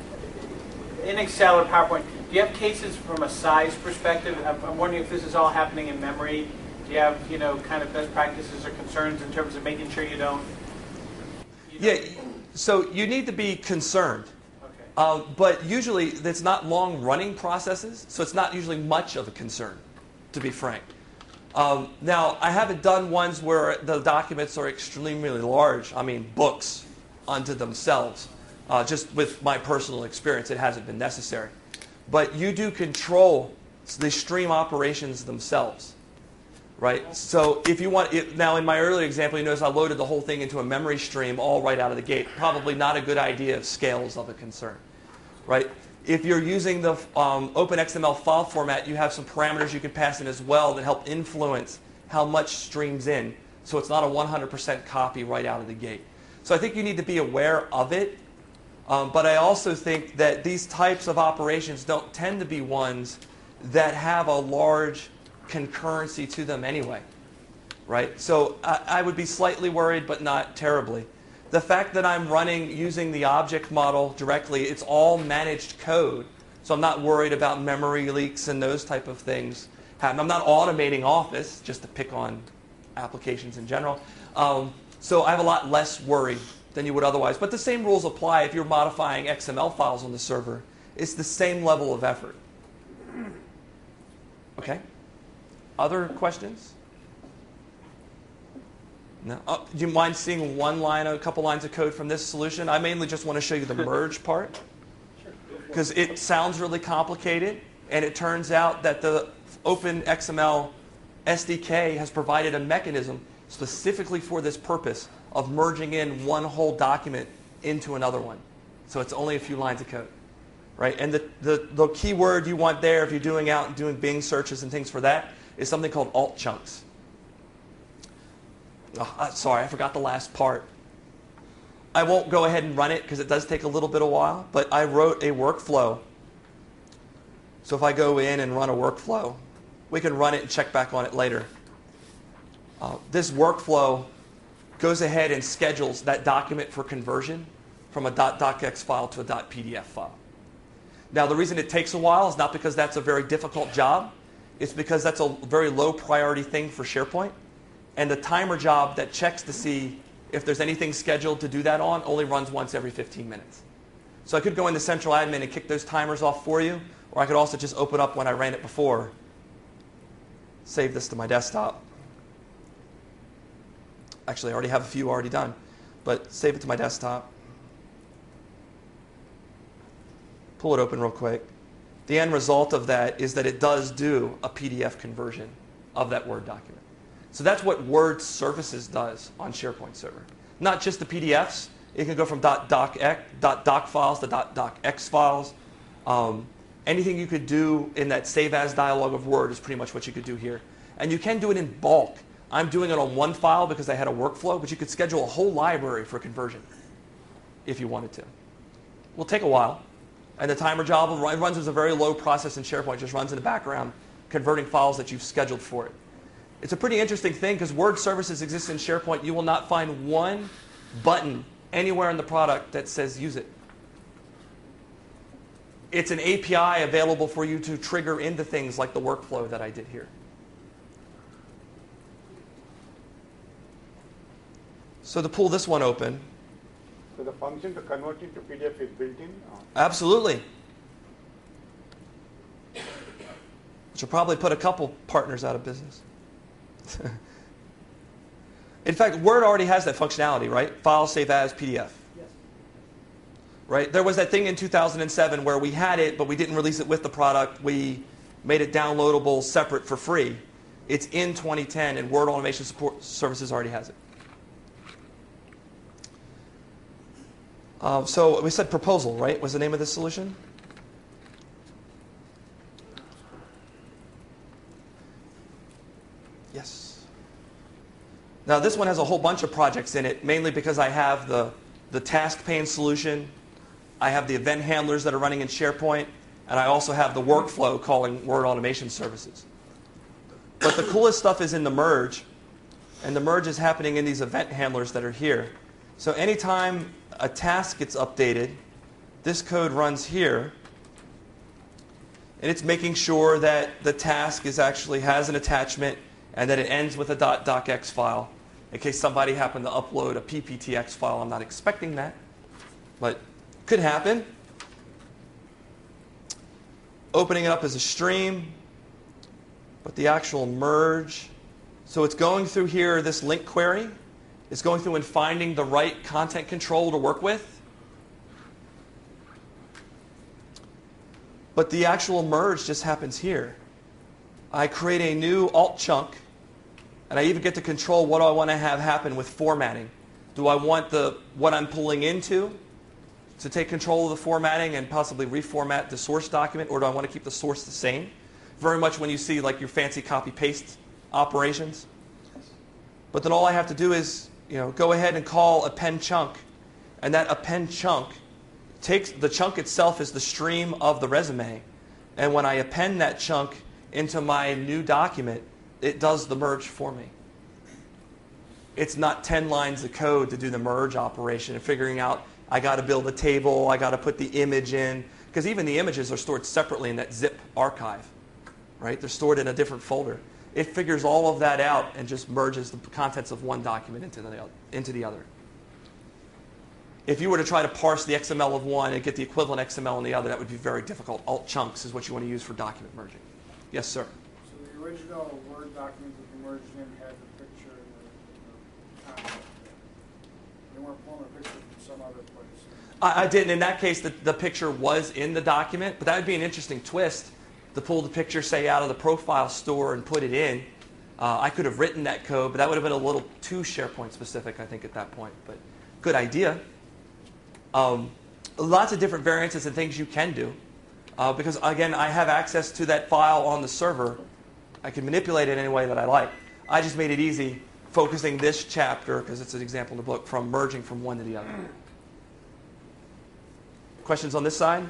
in Excel or PowerPoint, do you have cases from a size perspective? I'm, I'm wondering if this is all happening in memory. Do you have, you know, kind of best practices or concerns in terms of making sure you don't? You yeah, so you need to be concerned. Okay. Um, but usually, it's not long-running processes, so it's not usually much of a concern, to be frank. Um, now, I haven't done ones where the documents are extremely large. I mean, books unto themselves. Uh, just with my personal experience, it hasn't been necessary. But you do control the stream operations themselves, right? So if you want, it, now in my earlier example, you notice I loaded the whole thing into a memory stream all right out of the gate. Probably not a good idea if scales of a concern, right? If you're using the um, OpenXML file format, you have some parameters you can pass in as well that help influence how much streams in. So it's not a one hundred percent copy right out of the gate. So I think you need to be aware of it. Um, but I also think that these types of operations don't tend to be ones that have a large concurrency to them anyway, right? So I, I would be slightly worried, but not terribly. The fact that I'm running using the object model directly, it's all managed code. So I'm not worried about memory leaks and those type of things. I'm not automating Office, just to pick on applications in general. Um, so I have a lot less worry than you would otherwise. But the same rules apply if you're modifying X M L files on the server. It's the same level of effort. Okay? Other questions? No. Oh, do you mind seeing one line, a couple lines of code from this solution? I mainly just want to show you the merge part, because it sounds really complicated, and it turns out that the OpenXML S D K has provided a mechanism specifically for this purpose of merging in one whole document into another one. So it's only a few lines of code, right? And the, the, the key word you want there, if you're doing out and doing Bing searches and things for that, is something called alt chunks. Oh, uh, sorry, I forgot the last part. I won't go ahead and run it because it does take a little bit of while, but I wrote a workflow. So if I go in and run a workflow, we can run it and check back on it later. Uh, this workflow goes ahead and schedules that document for conversion from a .docx file to a .pdf file. Now, the reason it takes a while is not because that's a very difficult job. It's because that's a very low priority thing for SharePoint. And the timer job that checks to see if there's anything scheduled to do that on only runs once every fifteen minutes. So I could go into Central Admin and kick those timers off for you, or I could also just open up when I ran it before, save this to my desktop. Actually, I already have a few already done. but save it to my desktop. Pull it open real quick. The end result of that is that it does do a P D F conversion of that Word document. So that's what Word Services does on SharePoint Server. Not just the P D Fs. It can go from .doc, .doc files to .docx files. Um, anything you could do in that Save As dialog of Word is pretty much what you could do here. And you can do it in bulk. I'm doing it on one file because I had a workflow, but you could schedule a whole library for conversion if you wanted to. It will take a while. And the timer job will run, it runs as a very low process in SharePoint. It just runs in the background, converting files that you've scheduled for it. It's a pretty interesting thing because Word Services exists in SharePoint. You will not find one button anywhere in the product that says use it. It's an A P I available for you to trigger into things like the workflow that I did here. So to pull this one open. So the function to convert it to P D F is built in? Uh, Absolutely. Which will probably put a couple partners out of business. In fact, Word already has that functionality, right? File, save as, P D F. Yes. Right? There was that thing in two thousand seven where we had it, but we didn't release it with the product. We made it downloadable separate for free. It's in twenty ten, and Word Automation Support Services already has it. Uh, so we said proposal, right? Was the name of this solution? Yes. Now this one has a whole bunch of projects in it, mainly because I have the, the task pane solution, I have the event handlers that are running in SharePoint, and I also have the workflow calling Word Automation Services. But the coolest stuff is in the merge, and the merge is happening in these event handlers that are here. So anytime a task gets updated, this code runs here, and it's making sure that the task is actually has an attachment and that it ends with a .docx file. In case somebody happened to upload a P P T X file, I'm not expecting that, but could happen. Opening it up as a stream, but the actual merge. So it's going through here, this link query. It's going through and finding the right content control to work with. But the actual merge just happens here. I create a new alt chunk, and I even get to control what I want to have happen with formatting. Do I want the what I'm pulling into to take control of the formatting and possibly reformat the source document, or do I want to keep the source the same? Very much when you see like your fancy copy-paste operations. But then all I have to do is you know, go ahead and call append chunk, and that append chunk takes the chunk itself is the stream of the resume, and when I append that chunk into my new document, it does the merge for me. It's not ten lines of code to do the merge operation and figuring out I got to build a table, I got to put the image in, because even the images are stored separately in that zip archive, right? They're stored in a different folder. It figures all of that out and just merges the contents of one document into the, into the other. If you were to try to parse the X M L of one and get the equivalent X M L in the other, that would be very difficult. Alt chunks is what you want to use for document merging. Yes, sir? So the original Word document that you merged in had the picture and the, the content. You weren't pulling a picture from some other place. I, I didn't. In that case, the, the picture was in the document, but that would be an interesting twist. To pull the picture, say, out of the profile store and put it in. Uh, I could have written that code, but that would have been a little too SharePoint specific, I think, at that point. But good idea. Um, lots of different variances and things you can do. Uh, because, again, I have access to that file on the server. I can manipulate it any way that I like. I just made it easy focusing this chapter, because it's an example in the book, from merging from one to the other. Questions on this side?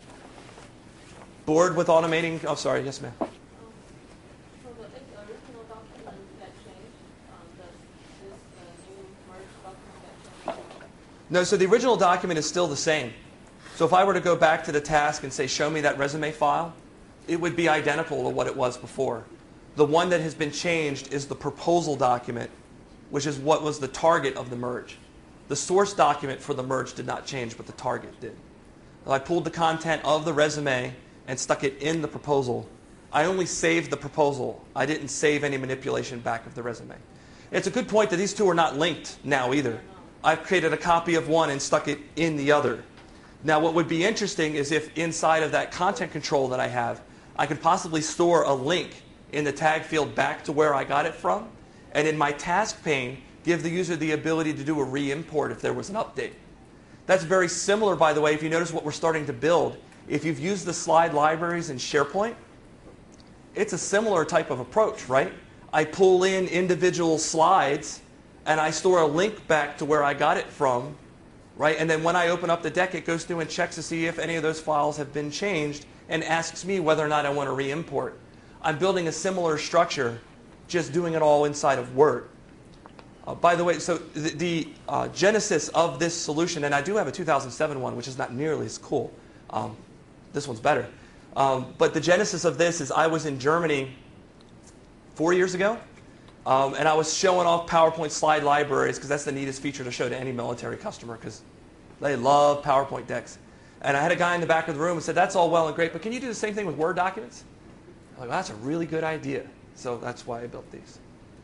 Bored with automating? Oh, sorry. Yes, ma'am. Um, so the original document got changed. Um, does this uh, new merge document get changed? No, so the original document is still the same. So if I were to go back to the task and say, show me that resume file, it would be identical to what it was before. The one that has been changed is the proposal document, which is what was the target of the merge. The source document for the merge did not change, but the target did. I pulled the content of the resume and stuck it in the proposal. I only saved the proposal. I didn't save any manipulation back of the resume. It's a good point that these two are not linked now either. I've created a copy of one and stuck it in the other. Now, what would be interesting is if inside of that content control that I have, I could possibly store a link in the tag field back to where I got it from, and in my task pane, give the user the ability to do a re-import if there was an update. That's very similar, by the way, if you notice what we're starting to build. If you've used the slide libraries in SharePoint, it's a similar type of approach, right? I pull in individual slides, and I store a link back to where I got it from, right? And then when I open up the deck, it goes through and checks to see if any of those files have been changed and asks me whether or not I want to re-import. I'm building a similar structure, just doing it all inside of Word. Uh, by the way, so the, the uh, genesis of this solution, and I do have a two thousand seven one, which is not nearly as cool. Um, this one's better. Um, but the genesis of this is I was in Germany four years ago, um, and I was showing off PowerPoint slide libraries because that's the neatest feature to show to any military customer because they love PowerPoint decks. And I had a guy in the back of the room who said, that's all well and great, but can you do the same thing with Word documents? I'm like, well, that's a really good idea. So that's why I built these.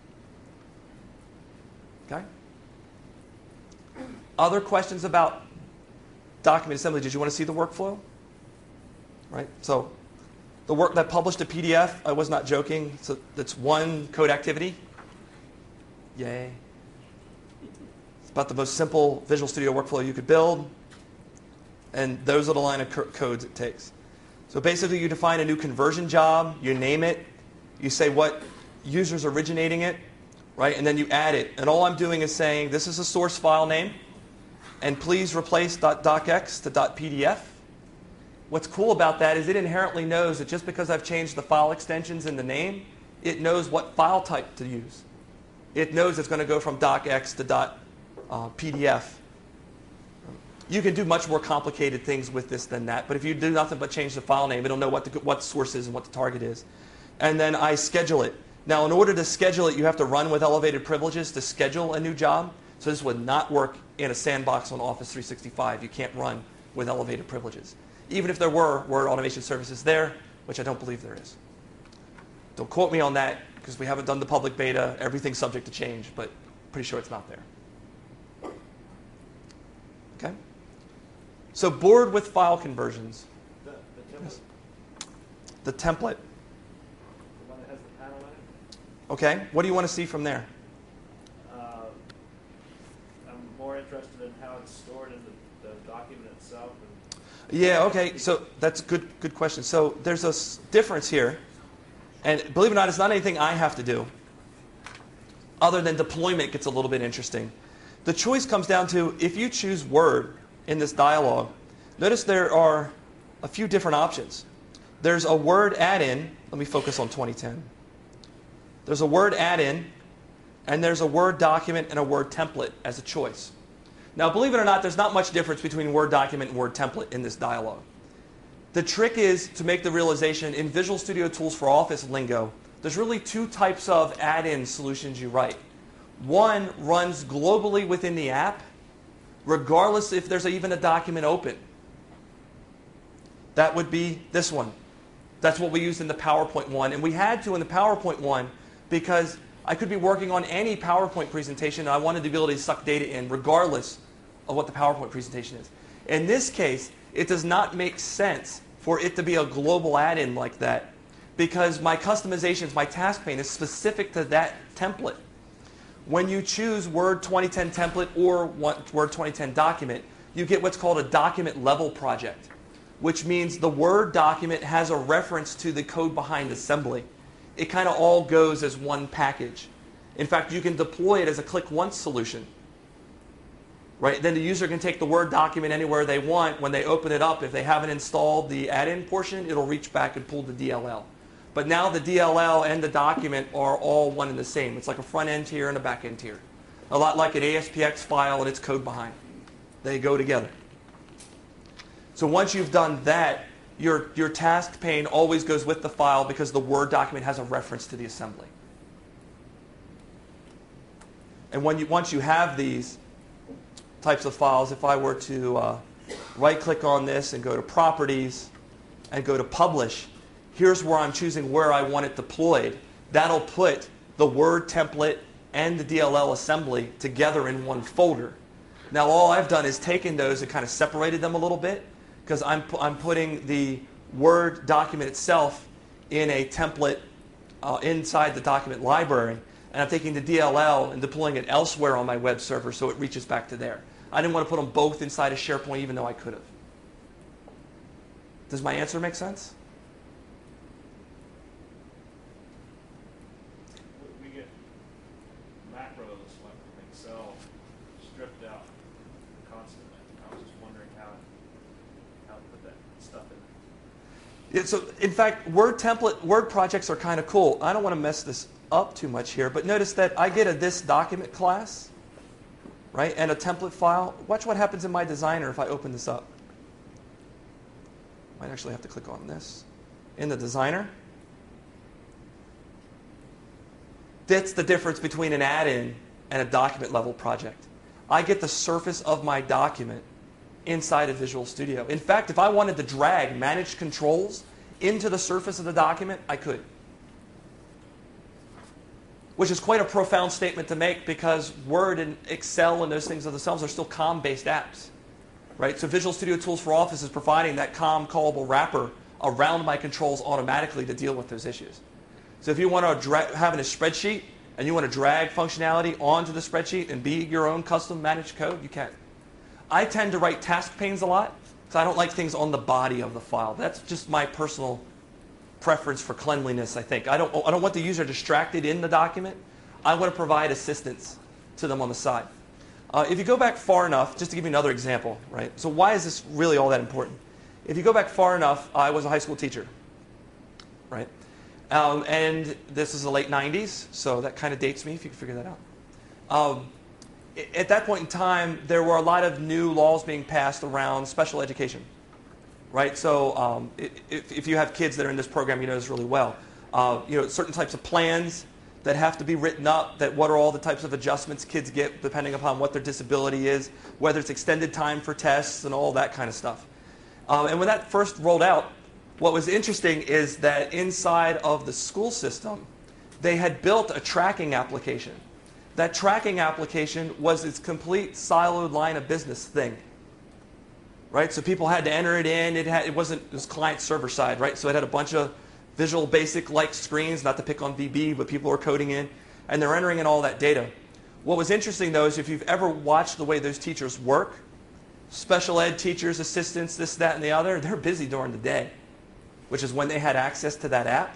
Okay? Other questions about document assembly? Did you want to see the workflow? Right? So the work that published a P D F, I was not joking. So that's one code activity. Yay. It's about the most simple Visual Studio workflow you could build. And those are the line of co codes it takes. So basically you define a new conversion job, you name it, you say what user's originating it, right? And then you add it. And all I'm doing is saying this is a source file name, and please replace .docx to .pdf. What's cool about that is it inherently knows that just because I've changed the file extensions in the name, it knows what file type to use. It knows it's going to go from docx to dot, uh, .pdf. You can do much more complicated things with this than that, but if you do nothing but change the file name, it'll know what the, what the source is and what the target is. And then I schedule it. Now, in order to schedule it, you have to run with elevated privileges to schedule a new job. So this would not work in a sandbox on Office three sixty-five. You can't run with elevated privileges. Even if there were Word Automation Services there, which I don't believe there is. Don't quote me on that, because we haven't done the public beta. Everything's subject to change, but pretty sure it's not there. Okay? So bored with file conversions. The, the template, Yes. The template. the one that has the panel in it, Okay, what do you want to see from there? uh, I'm more interested in how it's stored in the, the document itself. And Yeah, okay, so that's a good, good question. So there's a s- difference here. And believe it or not, it's not anything I have to do. Other than deployment gets a little bit interesting. The choice comes down to if you choose Word in this dialog, notice there are a few different options. There's a Word add-in. Let me focus on twenty ten. There's a Word add-in, and there's a Word document and a Word template as a choice. Now, believe it or not, there's not much difference between Word document and Word template in this dialog. The trick is to make the realization in Visual Studio Tools for Office lingo, there's really two types of add-in solutions you write. One runs globally within the app, regardless if there's even a document open. That would be this one. That's what we used in the PowerPoint one. And we had to in the PowerPoint one because I could be working on any PowerPoint presentation and I wanted the ability to suck data in regardless of what the PowerPoint presentation is. In this case, it does not make sense for it to be a global add-in like that because my customizations, my task pane is specific to that template. When you choose Word twenty ten template or Word twenty ten document, you get what's called a document level project, which means the Word document has a reference to the code behind assembly. It kind of all goes as one package. In fact, you can deploy it as a click once solution. Right? Then the user can take the Word document anywhere they want. When they open it up, if they haven't installed the add-in portion, it'll reach back and pull the D L L. But now the D L L and the document are all one and the same. It's like a front end tier and a back end tier. A lot like an A S P X file and its code behind. They go together. So once you've done that, your, your task pane always goes with the file because the Word document has a reference to the assembly. And when you, once you have these types of files, if I were to uh, right-click on this and go to Properties and go to Publish, here's where I'm choosing where I want it deployed. That'll put the Word template and the D L L assembly together in one folder. Now all I've done is taken those and kind of separated them a little bit, because I'm, pu I'm putting the Word document itself in a template uh, inside the document library, and I'm taking the D L L and deploying it elsewhere on my web server so it reaches back to there. I didn't want to put them both inside of SharePoint even though I could have. Does my answer make sense? We get macros like from Excel stripped out constantly. I was just wondering how how to put that stuff in. Yeah, so in fact, Word template, Word projects are kind of cool. I don't want to mess this up too much here, but notice that I get a this document class, right, and a template file. Watch what happens in my designer if I open this up. Might actually have to click on this. In the designer, that's the difference between an add-in and a document level project. I get the surface of my document inside of Visual Studio. In fact, if I wanted to drag managed controls into the surface of the document, I could. Which is quite a profound statement to make, because Word and Excel and those things of themselves are still C O M-based apps. Right? So Visual Studio Tools for Office is providing that C O M callable wrapper around my controls automatically to deal with those issues. So if you want to dra have in a spreadsheet and you want to drag functionality onto the spreadsheet and be your own custom managed code, you can. I tend to write task panes a lot, because I don't like things on the body of the file. That's just my personal preference for cleanliness, I think. I don't, I don't want the user distracted in the document. I want to provide assistance to them on the side. Uh, if you go back far enough, just to give you another example, right? So why is this really all that important? If you go back far enough, I was a high school teacher, right? Um, and this is the late nineties, so that kind of dates me, if you can figure that out. Um, at that point in time, there were a lot of new laws being passed around special education. Right, so um, if, if you have kids that are in this program, you know this really well. Uh, you know, certain types of plans that have to be written up, that what are all the types of adjustments kids get depending upon what their disability is, whether it's extended time for tests and all that kind of stuff. Um, and when that first rolled out, what was interesting is that inside of the school system, they had built a tracking application. That tracking application was its complete siloed line of business thing. Right, so people had to enter it in. It had, it wasn't, it was client server side, right? So it had a bunch of Visual Basic like screens, not to pick on V B, but people were coding in, and they're entering in all that data. What was interesting though is if you've ever watched the way those teachers work, special ed teachers, assistants, this, that, and the other, they're busy during the day, which is when they had access to that app.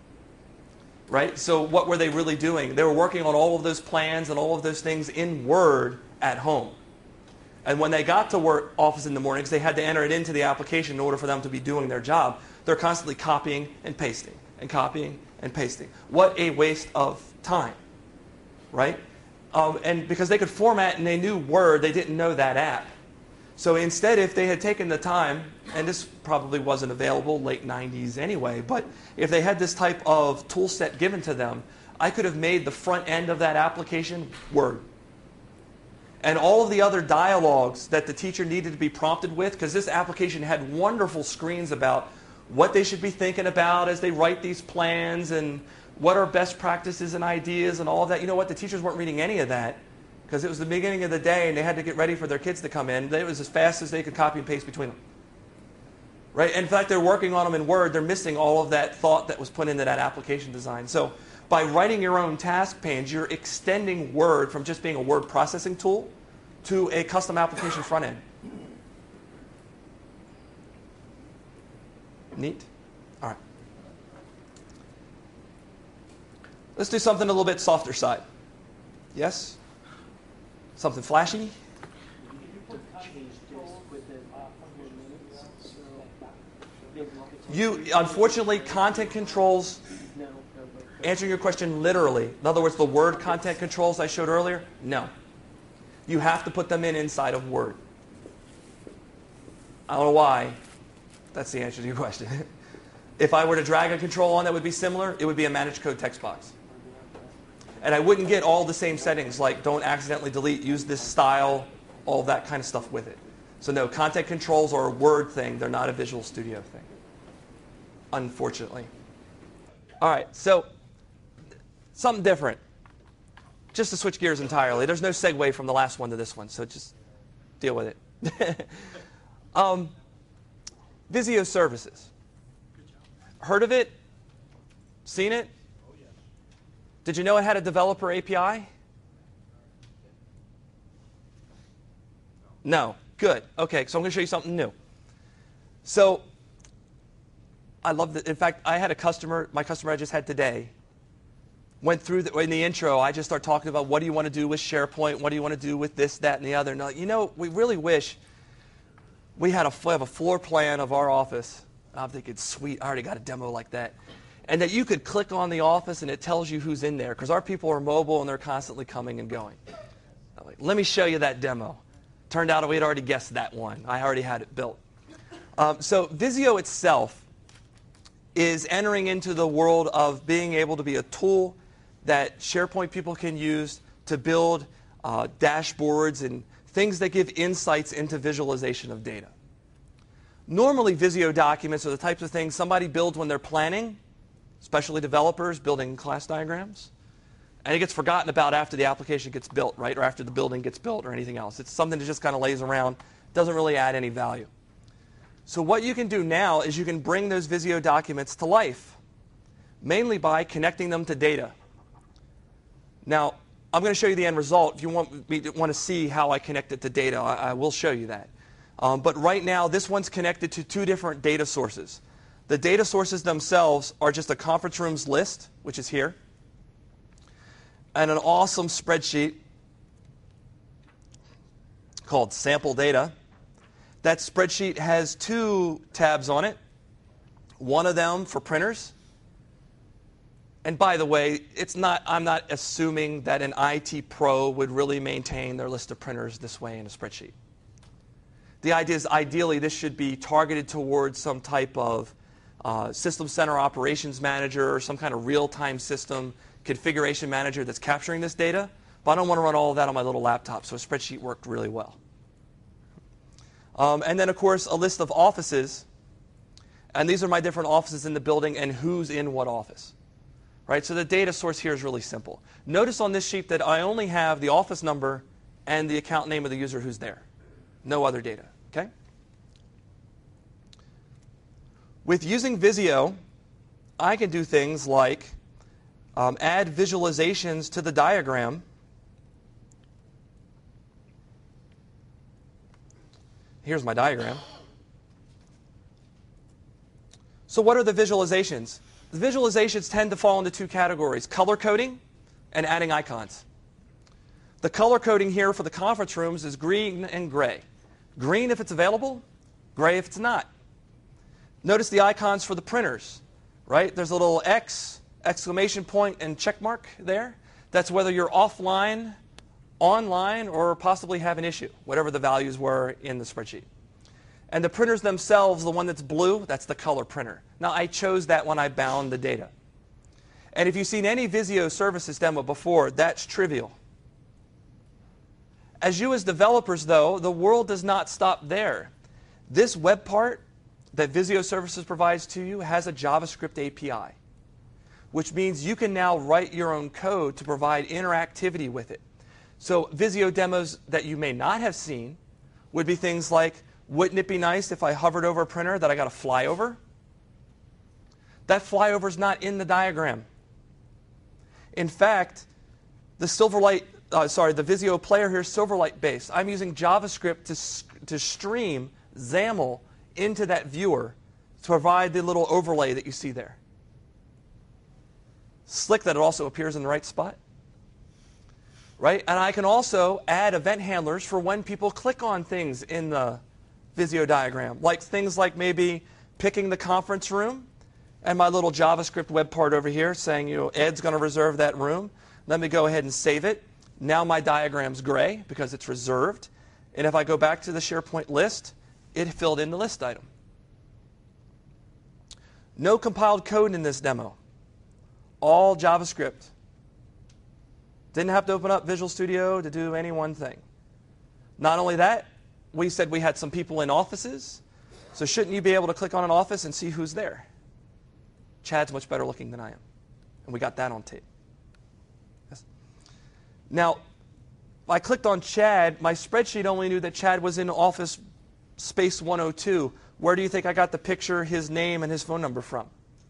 Right? So what were they really doing? They were working on all of those plans and all of those things in Word at home. And when they got to work office in the mornings, they had to enter it into the application in order for them to be doing their job. They're constantly copying and pasting and copying and pasting. What a waste of time, right? Um, and because they could format and they knew Word, they didn't know that app. So instead, if they had taken the time, and this probably wasn't available late nineties anyway, but if they had this type of tool set given to them, I could have made the front end of that application Word. And all of the other dialogues that the teacher needed to be prompted with, because this application had wonderful screens about what they should be thinking about as they write these plans and what are best practices and ideas and all of that. You know what? The teachers weren't reading any of that because it was the beginning of the day and they had to get ready for their kids to come in. It was as fast as they could copy and paste between them. Right? And in fact, they're working on them in Word. They're missing all of that thought that was put into that application design. So by writing your own task panes, you're extending Word from just being a word processing tool to a custom application front end. Neat? All right. Let's do something a little bit softer side. Yes? Something flashy? You, unfortunately, content controls, answering your question literally, in other words, the Word content controls I showed earlier, no. You have to put them in inside of Word. I don't know why. That's the answer to your question. If I were to drag a control on that would be similar, it would be a managed code text box. And I wouldn't get all the same settings like don't accidentally delete, use this style, all that kind of stuff with it. So no, content controls are a Word thing. They're not a Visual Studio thing, unfortunately. All right, so something different. Just to switch gears entirely. There's no segue from the last one to this one, so just deal with it. um, Visio Services. Heard of it? Seen it? Did you know it had a developer A P I? No. Good. Okay, so I'm going to show you something new. So I love that. In fact, I had a customer, my customer I just had today, went through the, in the intro, I just start talking about what do you want to do with SharePoint, what do you want to do with this, that, and the other. Now, you know, we really wish we had a, we have a floor plan of our office. I'm thinking, sweet, I already got a demo like that. And that you could click on the office and it tells you who's in there, because our people are mobile and they're constantly coming and going. I'm like, let me show you that demo. Turned out we had already guessed that one. I already had it built. Um, so Visio itself is entering into the world of being able to be a tool that SharePoint people can use to build uh, dashboards and things that give insights into visualization of data. Normally, Visio documents are the types of things somebody builds when they're planning, especially developers building class diagrams, and it gets forgotten about after the application gets built, right, or after the building gets built or anything else. It's something that just kind of lays around, doesn't really add any value. So what you can do now is you can bring those Visio documents to life, mainly by connecting them to data. Now, I'm going to show you the end result. If you want, me to, want to see how I connect it to data, I, I will show you that. Um, but right now, this one's connected to two different data sources. The data sources themselves are just a conference rooms list, which is here, and an awesome spreadsheet called sample data. That spreadsheet has two tabs on it, one of them for printers. And by the way, it's not, I'm not assuming that an I T pro would really maintain their list of printers this way in a spreadsheet. The idea is ideally this should be targeted towards some type of uh, system center operations manager or some kind of real-time system configuration manager that's capturing this data. But I don't want to run all of that on my little laptop, so a spreadsheet worked really well. Um, and then, of course, a list of offices. And these are my different offices in the building and who's in what office. Right? So the data source here is really simple. Notice on this sheet that I only have the office number and the account name of the user who's there. No other data. Okay? With using Visio, I can do things like um, add visualizations to the diagram. Here's my diagram. So what are the visualizations? The visualizations tend to fall into two categories, color coding and adding icons. The color coding here for the conference rooms is green and gray. Green if it's available, gray if it's not. Notice the icons for the printers, right? There's a little X, exclamation point, and check mark there. That's whether you're offline, online, or possibly have an issue, whatever the values were in the spreadsheet. And the printers themselves, the one that's blue, that's the color printer. Now, I chose that when I bound the data. And if you've seen any Visio services demo before, that's trivial. As you as developers, though, the world does not stop there. This web part that Visio Services provides to you has a JavaScript A P I, which means you can now write your own code to provide interactivity with it. So Visio demos that you may not have seen would be things like, wouldn't it be nice if I hovered over a printer that I got a flyover? That flyover is not in the diagram. In fact, the Silverlight, uh, sorry, the Visio player here is Silverlight based. I'm using JavaScript to, to stream XAML into that viewer to provide the little overlay that you see there. Slick that it also appears in the right spot. Right? And I can also add event handlers for when people click on things in the Visio diagram, like things like maybe picking the conference room and my little JavaScript web part over here saying, you know, Ed's going to reserve that room. Let me go ahead and save it. Now my diagram's gray because it's reserved. And if I go back to the SharePoint list, it filled in the list item. No compiled code in this demo. All JavaScript. Didn't have to open up Visual Studio to do any one thing. Not only that, we said we had some people in offices, so shouldn't you be able to click on an office and see who's there? Chad's much better looking than I am, and we got that on tape. Yes. Now, I clicked on Chad, my spreadsheet only knew that Chad was in office space one oh two. Where do you think I got the picture, his name, and his phone number from?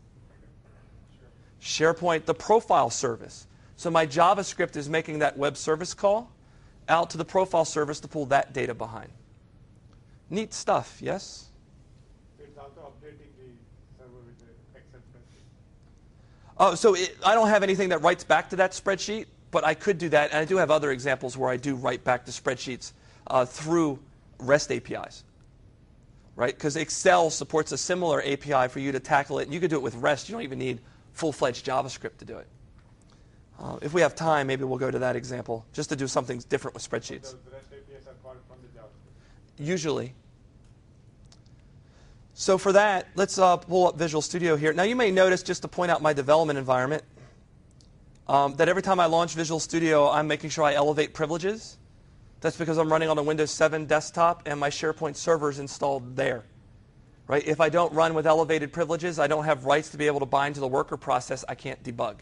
SharePoint, the profile service. So my JavaScript is making that web service call out to the profile service to pull that data behind. Neat stuff, yes? It's also updating the server with the Excel spreadsheet. Oh, so it, I don't have anything that writes back to that spreadsheet, but I could do that. And I do have other examples where I do write back to spreadsheets uh, through REST A P Is. Right? Because Excel supports a similar A P I for you to tackle it. And you could do it with REST. You don't even need full-fledged JavaScript to do it. Uh, if we have time, maybe we'll go to that example, just to do something different with spreadsheets. So the REST A P Is are called from the JavaScript. Usually. So for that, let's uh, pull up Visual Studio here. Now you may notice, just to point out my development environment, um, that every time I launch Visual Studio, I'm making sure I elevate privileges. That's because I'm running on a Windows seven desktop and my SharePoint server is installed there. Right? If I don't run with elevated privileges, I don't have rights to be able to bind to the worker process. I can't debug.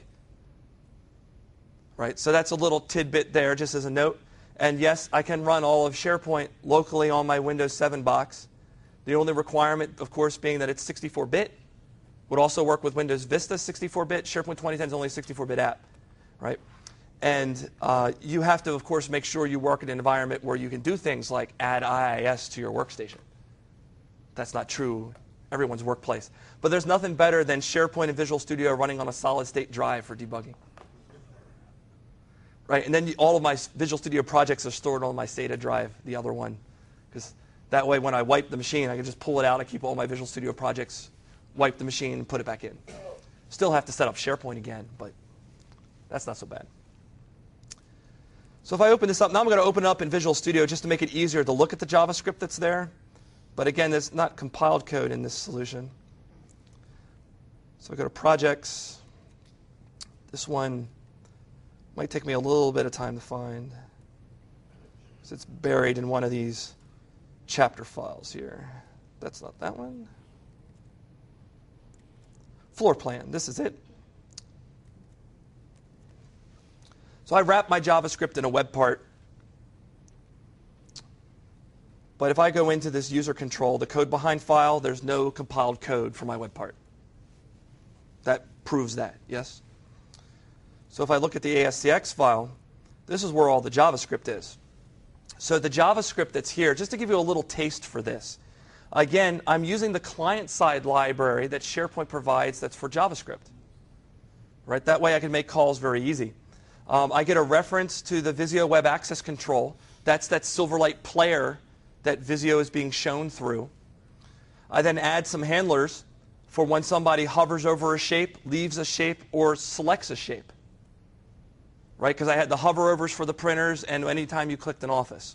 Right? So that's a little tidbit there, just as a note. And yes, I can run all of SharePoint locally on my Windows seven box. The only requirement, of course, being that it's sixty-four bit. Would also work with Windows Vista sixty-four bit. SharePoint twenty ten is only a sixty-four bit app. Right? And uh, you have to, of course, make sure you work in an environment where you can do things like add I I S to your workstation. That's not true everyone's workplace. But there's nothing better than SharePoint and Visual Studio running on a solid-state drive for debugging. Right? And then you, all of my Visual Studio projects are stored on my SATA drive, the other one. Because that way, when I wipe the machine, I can just pull it out. I keep all my Visual Studio projects, wipe the machine, and put it back in. Still have to set up SharePoint again, but that's not so bad. So if I open this up, now I'm going to open it up in Visual Studio just to make it easier to look at the JavaScript that's there. But again, there's not compiled code in this solution. So I go to Projects. This one might take me a little bit of time to find, because it's buried in one of these chapter files here. That's not that one. Floor plan. This is it. So I wrap my JavaScript in a web part. But if I go into this user control, the code behind file, there's no compiled code for my web part. That proves that, yes? So if I look at the A S C X file, this is where all the JavaScript is. So the JavaScript that's here, just to give you a little taste for this, again, I'm using the client-side library that SharePoint provides that's for JavaScript. Right? That way I can make calls very easy. Um, I get a reference to the Visio Web Access Control. That's that Silverlight player that Visio is being shown through. I then add some handlers for when somebody hovers over a shape, leaves a shape, or selects a shape. Right? Because I had the hoverovers for the printers and anytime you clicked an office.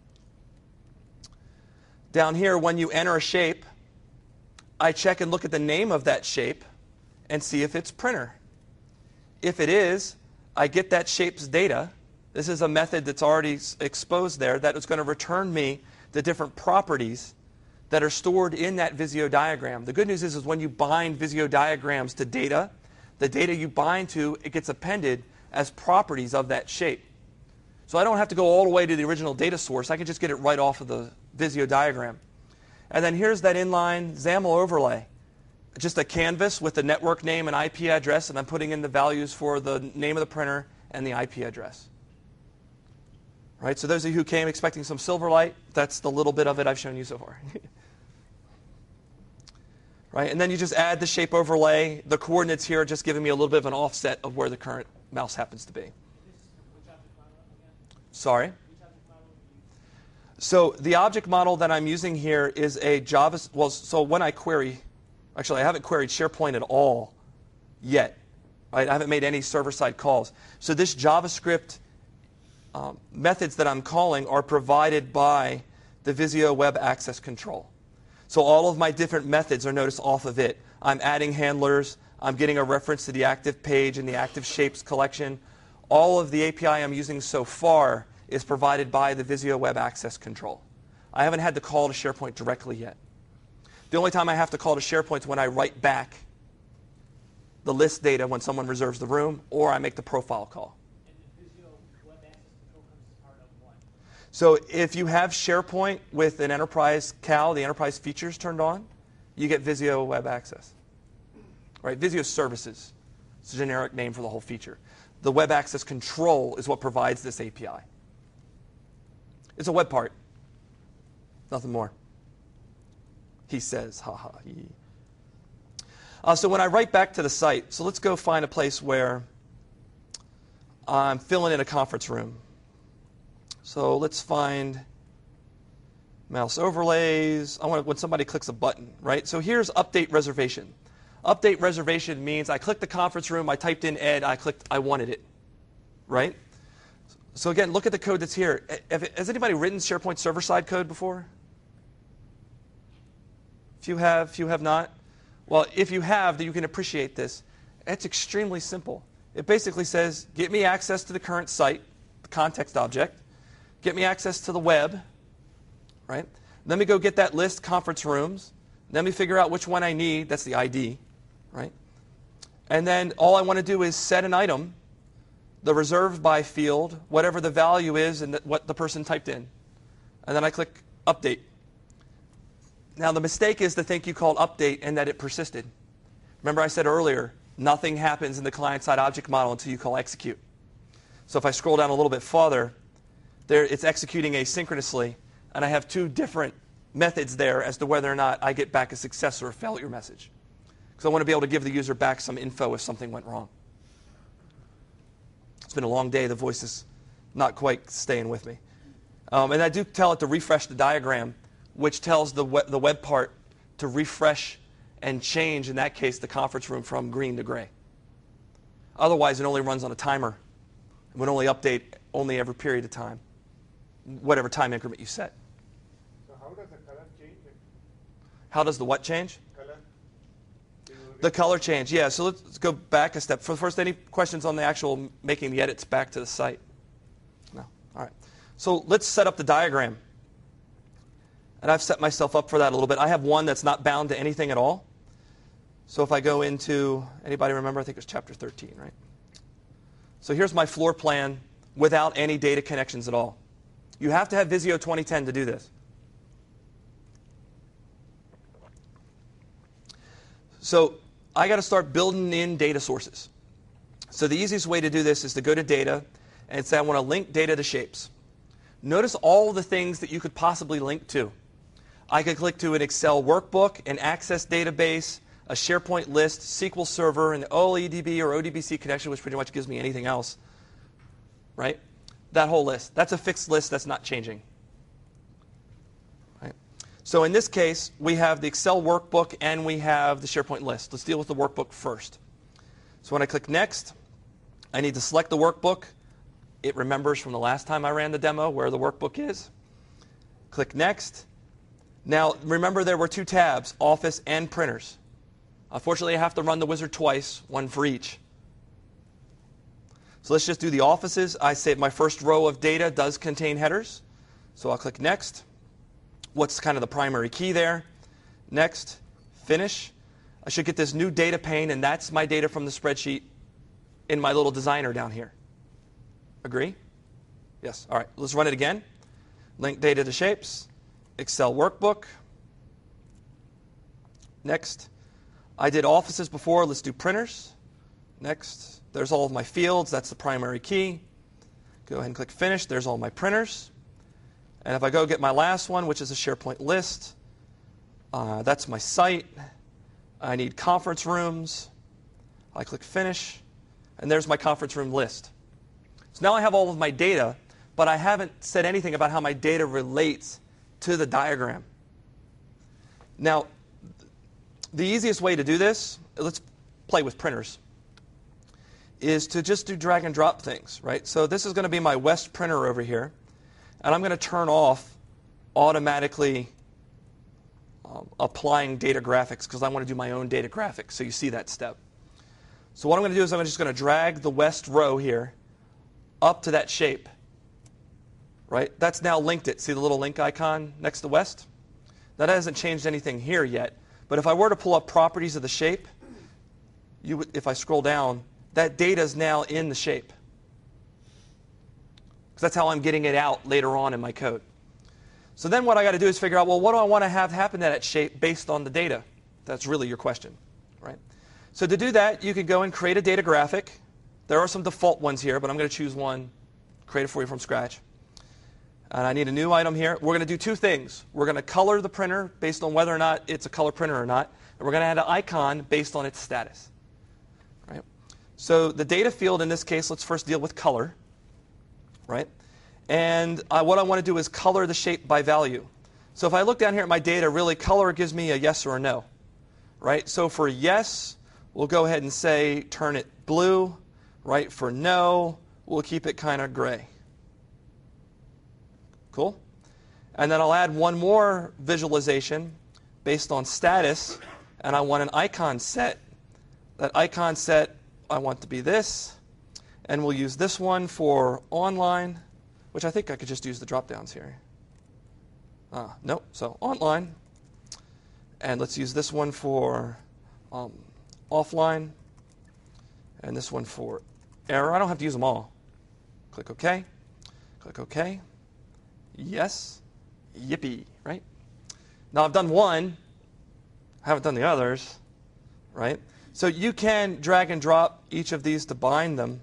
Down here, when you enter a shape, I check and look at the name of that shape and see if it's printer. If it is, I get that shape's data. This is a method that's already exposed there that is going to return me the different properties that are stored in that Visio diagram. The good news is, is when you bind Visio diagrams to data, the data you bind to, it gets appended as properties of that shape. So I don't have to go all the way to the original data source. I can just get it right off of the Visio diagram. And then here's that inline XAML overlay. Just a canvas with the network name and I P address, and I'm putting in the values for the name of the printer and the I P address. Right? So those of you who came expecting some Silverlight, that's the little bit of it I've shown you so far. Right? And then you just add the shape overlay. The coordinates here are just giving me a little bit of an offset of where the current mouse happens to be. Sorry? So the object model that I'm using here is a Java. Well, so when I query, actually I haven't queried SharePoint at all yet. Right? I haven't made any server-side calls. So this JavaScript um, methods that I'm calling are provided by the Visio Web Access Control. So all of my different methods are noticed off of it. I'm adding handlers. I'm getting a reference to the active page and the active shapes collection. All of the A P I I'm using so far is provided by the Visio Web Access Control. I haven't had to call to SharePoint directly yet. The only time I have to call to SharePoint is when I write back the list data when someone reserves the room, or I make the profile call. And the Visio Web Access Control comes as part of So if you have SharePoint with an Enterprise C A L, the Enterprise features turned on, you get Visio Web Access. Right? Visio Services. It's a generic name for the whole feature. The Web Access Control is what provides this A P I. It's a web part. Nothing more. He says, ha ha. He. Uh, so when I write back to the site, so let's go find a place where I'm filling in a conference room. So let's find mouse overlays. I want when somebody clicks a button, right? So here's update reservation. Update reservation means I clicked the conference room, I typed in Ed, I clicked, I wanted it, right? So again, look at the code that's here. Has anybody written SharePoint server-side code before? If you have, if you have not, well, if you have, then you can appreciate this. It's extremely simple. It basically says, get me access to the current site, the context object. Get me access to the web, right? Let me go get that list, conference rooms. Let me figure out which one I need. That's the I D, right? And then all I want to do is set an item, the reserved by field, whatever the value is and what the person typed in. And then I click update. Now the mistake is to think you called update and that it persisted. Remember I said earlier, nothing happens in the client-side object model until you call execute. So if I scroll down a little bit farther, there it's executing asynchronously, and I have two different methods there as to whether or not I get back a success or a failure message. Because I want to be able to give the user back some info if something went wrong. It's been a long day. The voice is not quite staying with me. Um, and I do tell it to refresh the diagram, which tells the web, the web part to refresh and change, in that case, the conference room from green to gray. Otherwise, it only runs on a timer. It would only update only every period of time, whatever time increment you set. So how does the color change? How does the what change? Color? Do you The color change, yeah. So let's go back a step. First, any questions on the actual making the edits back to the site? No. All right. So let's set up the diagram. And I've set myself up for that a little bit. I have one that's not bound to anything at all. So if I go into, anybody remember? I think it was chapter thirteen, right? So here's my floor plan without any data connections at all. You have to have Visio twenty ten to do this. So I got to start building in data sources. So the easiest way to do this is to go to data and say I want to link data to shapes. Notice all the things that you could possibly link to. I could click to an Excel workbook, an Access database, a SharePoint list, S Q L Server, an O L E D B or O D B C connection, which pretty much gives me anything else. Right? That whole list. That's a fixed list that's not changing. Right? So in this case, we have the Excel workbook and we have the SharePoint list. Let's deal with the workbook first. So when I click Next, I need to select the workbook. It remembers from the last time I ran the demo where the workbook is. Click Next. Now, remember there were two tabs, Office and Printers. Unfortunately, I have to run the wizard twice, one for each. So let's just do the offices. I say my first row of data does contain headers. So I'll click Next. What's kind of the primary key there? Next. Finish. I should get this new data pane, and that's my data from the spreadsheet in my little designer down here. Agree? Yes. All right. Let's run it again. Link data to shapes. Excel workbook. Next. I did offices before. Let's do printers. Next. There's all of my fields. That's the primary key. Go ahead and click Finish. There's all my printers. And if I go get my last one, which is a SharePoint list, uh, that's my site. I need conference rooms. I click Finish. And there's my conference room list. So now I have all of my data, but I haven't said anything about how my data relates to the diagram. Now, the easiest way to do this, let's play with printers, is to just do drag and drop things, right? So this is going to be my West printer over here, and I'm going to turn off automatically um, applying data graphics because I want to do my own data graphics, so you see that step. So what I'm going to do is I'm just going to drag the West row here up to that shape. Right? That's now linked it. See the little link icon next to West? That hasn't changed anything here yet. But if I were to pull up properties of the shape, you would, if I scroll down, that data is now in the shape. because that's how I'm getting it out later on in my code. So then what I got to do is figure out, well, what do I want to have happen to that shape based on the data? That's really your question, right? So to do that, you could go and create a data graphic. There are some default ones here, but I'm going to choose one, create it for you from scratch. And I need a new item here. We're going to do two things. We're going to color the printer based on whether or not it's a color printer or not. And we're going to add an icon based on its status. Right? So the data field in this case, let's first deal with color. Right? And uh, what I want to do is color the shape by value. So if I look down here at my data, really color gives me a yes or a no. Right? So for yes, we'll go ahead and say turn it blue. Right? For no, we'll keep it kind of gray. Cool? And then I'll add one more visualization based on status, and I want an icon set. That icon set, I want to be this, and we'll use this one for online, which I think I could just use the drop-downs here. Ah, nope, so online. And let's use this one for um, offline, and this one for error. I don't have to use them all. Click OK. Click OK. Yes. Yippee, right? Now I've done one. I haven't done the others, right? So you can drag and drop each of these to bind them.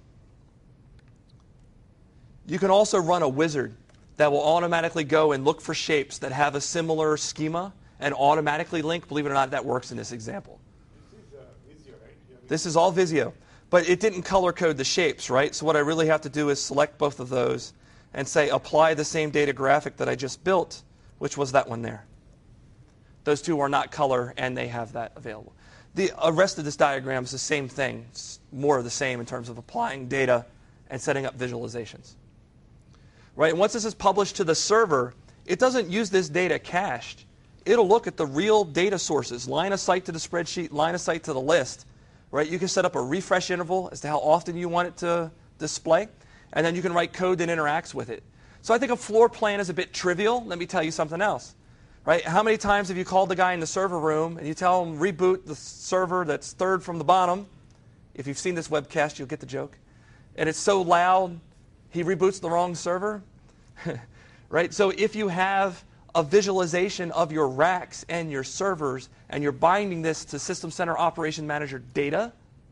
You can also run a wizard that will automatically go and look for shapes that have a similar schema and automatically link. Believe it or not, that works in this example. This is uh, Visio, right? Yeah, This is all Visio. But it didn't color code the shapes, right? So what I really have to do is select both of those and say apply the same data graphic that I just built, which was that one there. Those two are not color, and they have that available. The rest of this diagram is the same thing. It's more of the same in terms of applying data and setting up visualizations. Right? And once this is published to the server, it doesn't use this data cached. It'll look at the real data sources, line of sight to the spreadsheet, line of sight to the list. Right? You can set up a refresh interval as to how often you want it to display, and then you can write code that interacts with it. So I think a floor plan is a bit trivial. Let me tell you something else. Right? How many times have you called the guy in the server room and you tell him reboot the server that's third from the bottom? If you've seen this webcast, you'll get the joke. And it's so loud, he reboots the wrong server. Right? So if you have a visualization of your racks and your servers, and you're binding this to System Center Operation Manager data,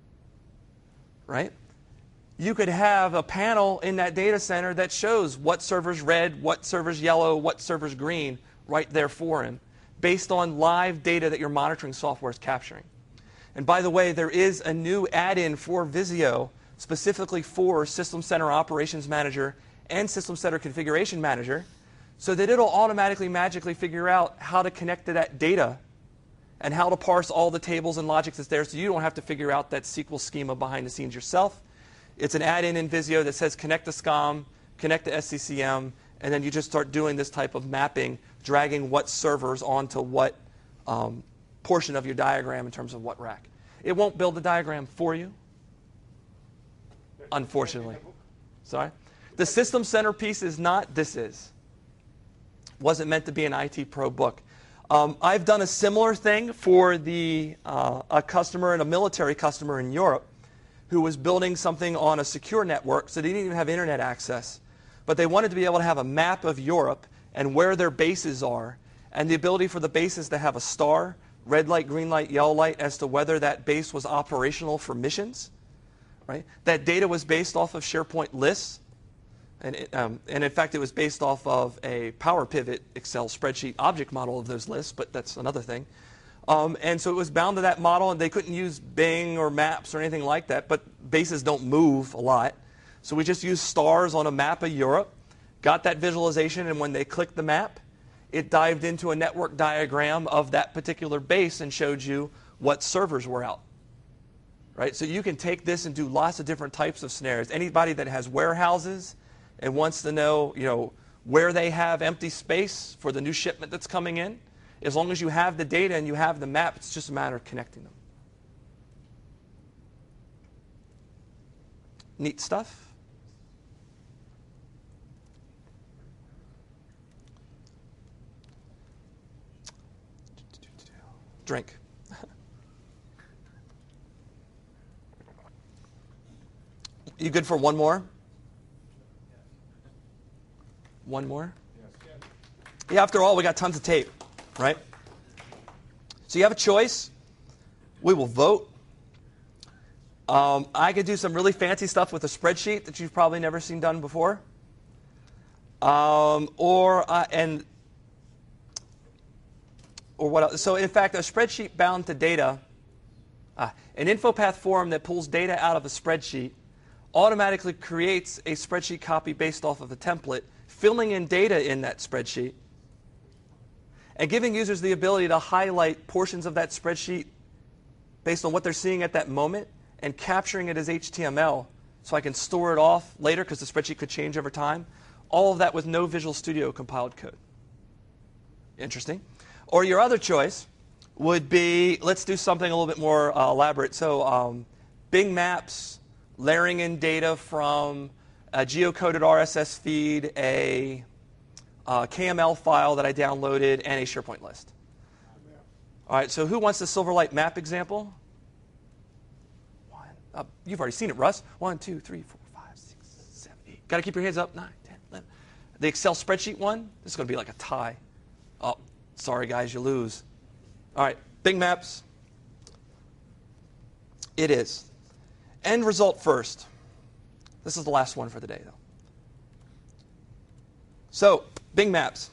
right? You could have a panel in that data center that shows what server's red, what server's yellow, what server's green, right there for him, based on live data that your monitoring software is capturing. And by the way, there is a new add-in for Visio specifically for System Center Operations Manager and System Center Configuration Manager, so that it'll automatically magically figure out how to connect to that data and how to parse all the tables and logics that's there, so you don't have to figure out that S Q L schema behind the scenes yourself. It's an add-in in Visio that says connect to SCOM, connect to S C C M, and then you just start doing this type of mapping, dragging what servers onto what um, portion of your diagram in terms of what rack. It won't build the diagram for you, unfortunately. Sorry? The System Center piece is not, this is. Wasn't meant to be an I T Pro book. Um, I've done a similar thing for the, uh, a customer and a military customer in Europe who was building something on a secure network, so they didn't even have internet access. But they wanted to be able to have a map of Europe and where their bases are, and the ability for the bases to have a star, red light, green light, yellow light, as to whether that base was operational for missions. Right? That data was based off of SharePoint lists. And, it, um, and in fact, it was based off of a Power Pivot Excel spreadsheet object model of those lists, but that's another thing. Um, and so it was bound to that model, and they couldn't use Bing or Maps or anything like that, but bases don't move a lot. So we just used stars on a map of Europe, got that visualization, and when they clicked the map, it dived into a network diagram of that particular base and showed you what servers were out. Right? So you can take this and do lots of different types of scenarios. Anybody that has warehouses and wants to know, you know, where they have empty space for the new shipment that's coming in, as long as you have the data and you have the map, it's just a matter of connecting them. Neat stuff. Drink. You good for one more? One more? Yeah, after all, we got tons of tape, right? So you have a choice. We will vote. Um, I could do some really fancy stuff with a spreadsheet that you've probably never seen done before. Um, or, uh, and, or what else? So in fact, a spreadsheet bound to data, uh, an InfoPath form that pulls data out of a spreadsheet automatically creates a spreadsheet copy based off of a template, filling in data in that spreadsheet, and giving users the ability to highlight portions of that spreadsheet based on what they're seeing at that moment and capturing it as H T M L so I can store it off later because the spreadsheet could change over time. All of that with no Visual Studio compiled code. Interesting. Or your other choice would be, let's do something a little bit more uh, elaborate. So um, Bing Maps, layering in data from a geocoded R S S feed, a uh, K M L file that I downloaded, and a SharePoint list. All right, so who wants the Silverlight map example? One. Uh, you've already seen it, Russ. One, two, three, four, five, six, seven, eight. Got to keep your hands up. Nine, ten, eleven. The Excel spreadsheet one, this is going to be like a tie. Oh, sorry, guys, you lose. All right, Bing Maps. It is. End result first. This is the last one for the day, though. So, Bing Maps.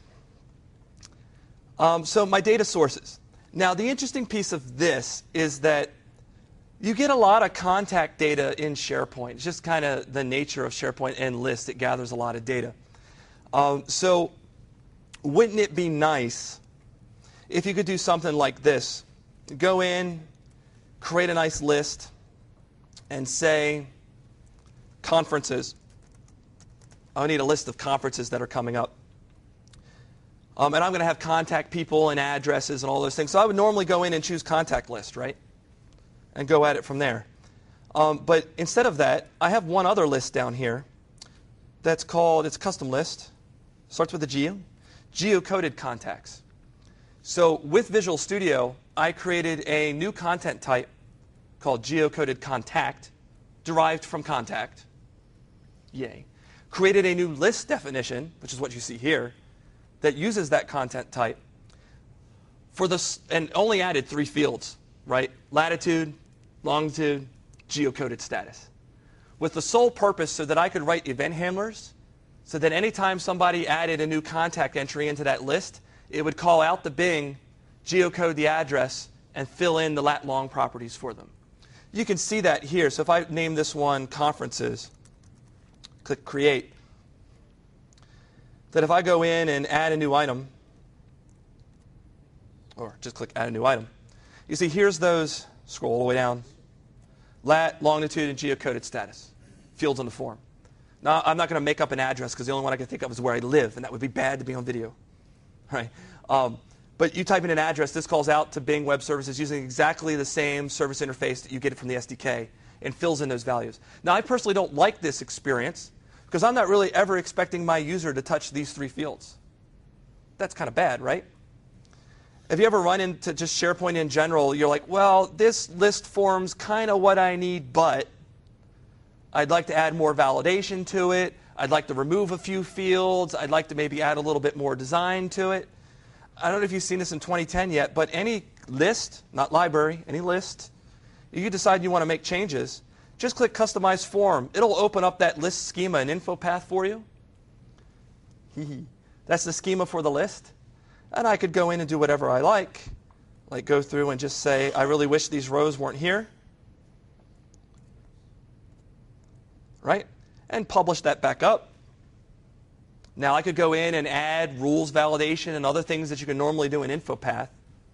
Um, so, my data sources. Now, the interesting piece of this is that you get a lot of contact data in SharePoint. It's just kind of the nature of SharePoint and lists. It gathers a lot of data. Um, so, wouldn't it be nice if you could do something like this? Go in, create a nice list, and say, conferences. I need a list of conferences that are coming up. Um, and I'm going to have contact people and addresses and all those things. So I would normally go in and choose contact list, right? And go at it from there. Um, but instead of that, I have one other list down here that's called, it's a custom list. Starts with a geo. Geocoded contacts. So with Visual Studio, I created a new content type called geocoded contact, derived from contact. Yay. Created a new list definition, which is what you see here, that uses that content type for this, and only added three fields, right? Latitude, longitude, geocoded status. With the sole purpose so that I could write event handlers, so that anytime somebody added a new contact entry into that list, it would call out the Bing, geocode the address, and fill in the lat long properties for them. You can see that here. So if I name this one conferences, click create, that if I go in and add a new item, or just click add a new item, you see here's those, scroll all the way down, lat, longitude, and geocoded status, fields on the form. Now, I'm not going to make up an address because the only one I can think of is where I live, and that would be bad to be on video. Right? Um, but you type in an address, this calls out to Bing Web Services using exactly the same service interface that you get it from the S D K and fills in those values. Now, I personally don't like this experience because I'm not really ever expecting my user to touch these three fields. That's kind of bad, right? If you ever run into just SharePoint in general, you're like, well, this list form's kind of what I need, but I'd like to add more validation to it. I'd like to remove a few fields. I'd like to maybe add a little bit more design to it. I don't know if you've seen this in twenty ten yet, but any list, not library, any list, you decide you want to make changes, just click Customize Form. It'll open up that list schema in InfoPath for you. That's the schema for the list. And I could go in and do whatever I like, like go through and just say, I really wish these rows weren't here. Right? And publish that back up. Now I could go in and add rules validation and other things that you can normally do in InfoPath.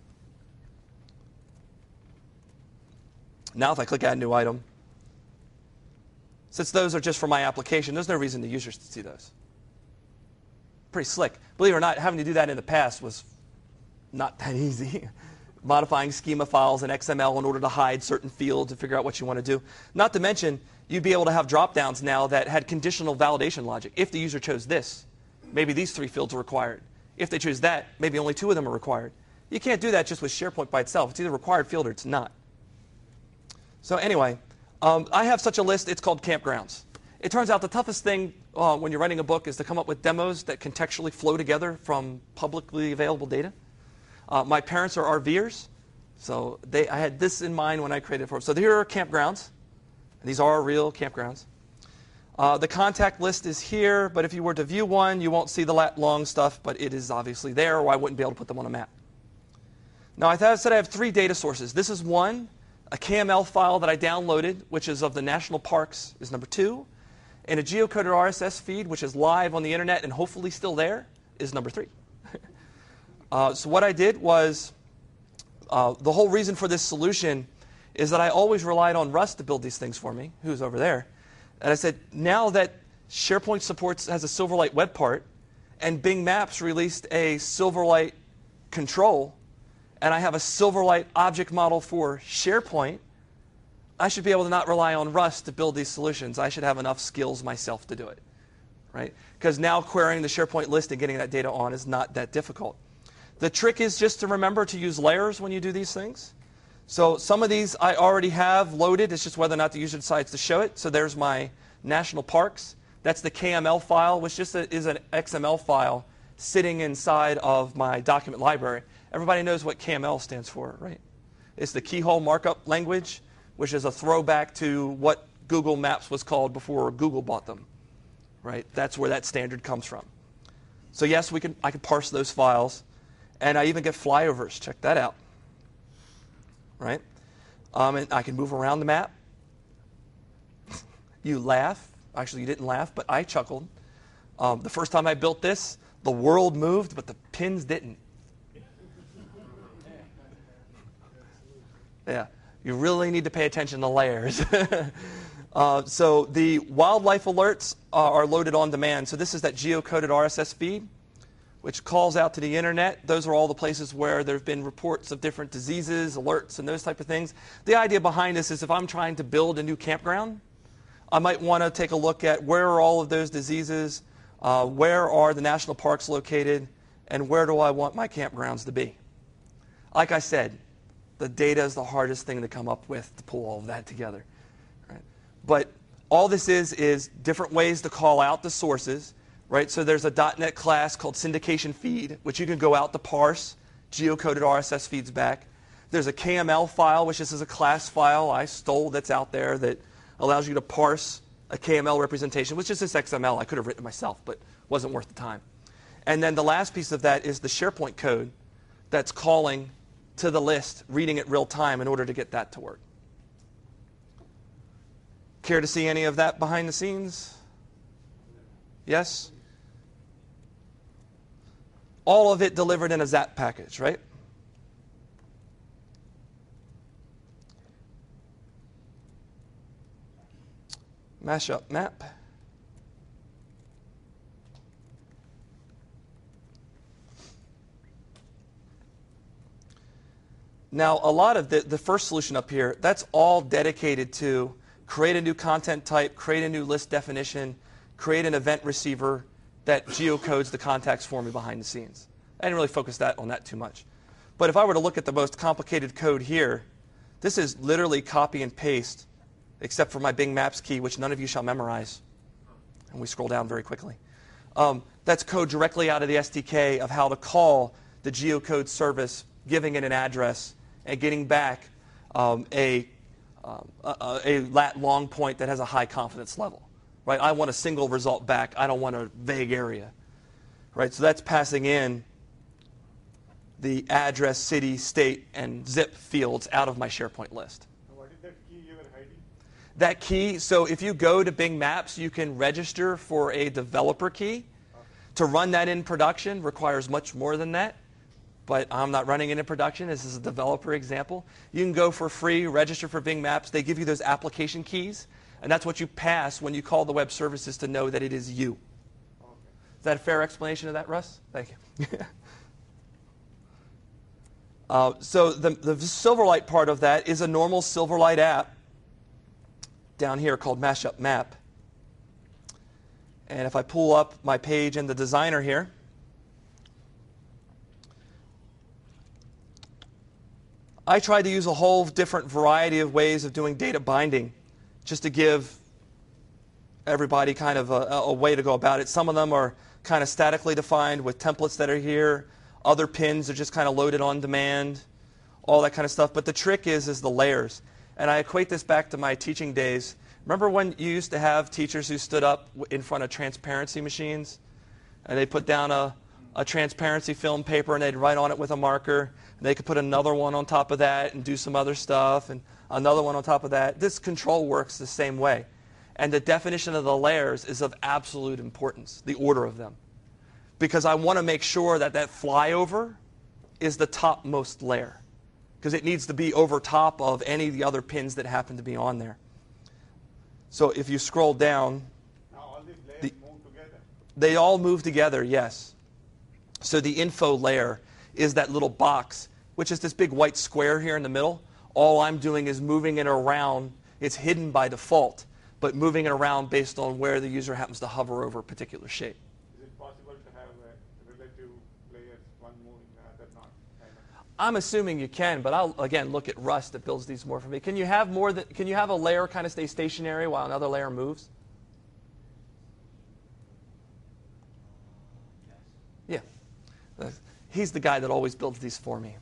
Now if I click Add New Item, since those are just for my application, there's no reason the users to see those. Pretty slick. Believe it or not, having to do that in the past was not that easy. Modifying schema files in X M L in order to hide certain fields and figure out what you want to do. Not to mention, you'd be able to have drop-downs now that had conditional validation logic. If the user chose this, maybe these three fields are required. If they choose that, maybe only two of them are required. You can't do that just with SharePoint by itself. It's either a required field or it's not. So anyway, um, I have such a list. It's called Campgrounds. It turns out the toughest thing uh, when you're writing a book is to come up with demos that contextually flow together from publicly available data. Uh, my parents are RVers, so they, I had this in mind when I created it for them. So here are campgrounds, and these are real campgrounds. Uh, the contact list is here, but if you were to view one, you won't see the lat long stuff, but it is obviously there, or I wouldn't be able to put them on a map. Now, I, thought I said I have three data sources. This is one, a K M L file that I downloaded, which is of the national parks, is number two. And a geocoded R S S feed, which is live on the internet and hopefully still there, is number three. uh, so what I did was, uh, the whole reason for this solution is that I always relied on Russ to build these things for me, who's over there. And I said, now that SharePoint supports has a Silverlight web part, and Bing Maps released a Silverlight control, and I have a Silverlight object model for SharePoint, I should be able to not rely on Rust to build these solutions. I should have enough skills myself to do it, right? Because now querying the SharePoint list and getting that data on is not that difficult. The trick is just to remember to use layers when you do these things. So some of these I already have loaded. It's just whether or not the user decides to show it. So there's my national parks. That's the K M L file, which just is an X M L file sitting inside of my document library. Everybody knows what K M L stands for, right? It's the keyhole markup language, which is a throwback to what Google Maps was called before Google bought them, right? That's where that standard comes from. So yes, we can, I can parse those files, and I even get flyovers. Check that out, right? Um, and I can move around the map. You laugh. Actually, you didn't laugh, but I chuckled. Um, the first time I built this, the world moved, but the pins didn't. Yeah. You really need to pay attention to layers. uh, so the wildlife alerts uh, are loaded on demand. So this is that geocoded R S S feed, which calls out to the internet. Those are all the places where there have been reports of different diseases, alerts, and those type of things. The idea behind this is if I'm trying to build a new campground, I might want to take a look at where are all of those diseases, uh, where are the national parks located, and where do I want my campgrounds to be. Like I said, the data is the hardest thing to come up with to pull all of that together. Right? But all this is is different ways to call out the sources. Right? So there's a dot net class called syndication feed, which you can go out to parse geocoded R S S feeds back. There's a K M L file, which this is a class file I stole that's out there that allows you to parse a K M L representation, which is this X M L. I could have written it myself, but wasn't worth the time. And then the last piece of that is the SharePoint code that's calling to the list, reading it real time in order to get that to work. Care to see any of that behind the scenes? Yes? All of it delivered in a Zap package, right? Mashup map. Now, a lot of the, the first solution up here, that's all dedicated to create a new content type, create a new list definition, create an event receiver that geocodes the contacts for me behind the scenes. I didn't really focus that on that too much. But if I were to look at the most complicated code here, this is literally copy and paste, except for my Bing Maps key, which none of you shall memorize. And we scroll down very quickly. Um, that's code directly out of the S D K of how to call the geocode service, giving it an address, and getting back um, a, um, a, a lat long point that has a high confidence level. Right? I want a single result back. I don't want a vague area. Right? So that's passing in the address, city, state, and zip fields out of my SharePoint list. What is that key you were hiding? That key, so if you go to Bing Maps, you can register for a developer key. To run that in production requires much more than that. But I'm not running it in production. This is a developer example. You can go for free, register for Bing Maps. They give you those application keys, and that's what you pass when you call the web services to know that it is you. Okay. Is that a fair explanation of that, Russ? Thank you. uh, so the, the Silverlight part of that is a normal Silverlight app down here called Mashup Map. And if I pull up my page in the designer here, I tried to use a whole different variety of ways of doing data binding just to give everybody kind of a, a way to go about it. Some of them are kind of statically defined with templates that are here. Other pins are just kind of loaded on demand, all that kind of stuff. But the trick is, is the layers. And I equate this back to my teaching days. Remember when you used to have teachers who stood up in front of transparency machines? And they put down a, a transparency film paper and they'd write on it with a marker. And they could put another one on top of that and do some other stuff and another one on top of that. This control works the same way. And the definition of the layers is of absolute importance, the order of them. Because I want to make sure that that flyover is the topmost layer. Because it needs to be over top of any of the other pins that happen to be on there. So if you scroll down, Now all these layers The- move together. they all move together, yes. So the info layer is that little box, which is this big white square here in the middle. All I'm doing is moving it around. It's hidden by default, but moving it around based on where the user happens to hover over a particular shape. Is it possible to have uh, relative layers, one moving, the other not? Kind of? I'm assuming you can, but I'll again look at Rust that builds these more for me. Can you have more than, can you have a layer kind of stay stationary while another layer moves? Yeah. Uh, he's the guy that always builds these for me.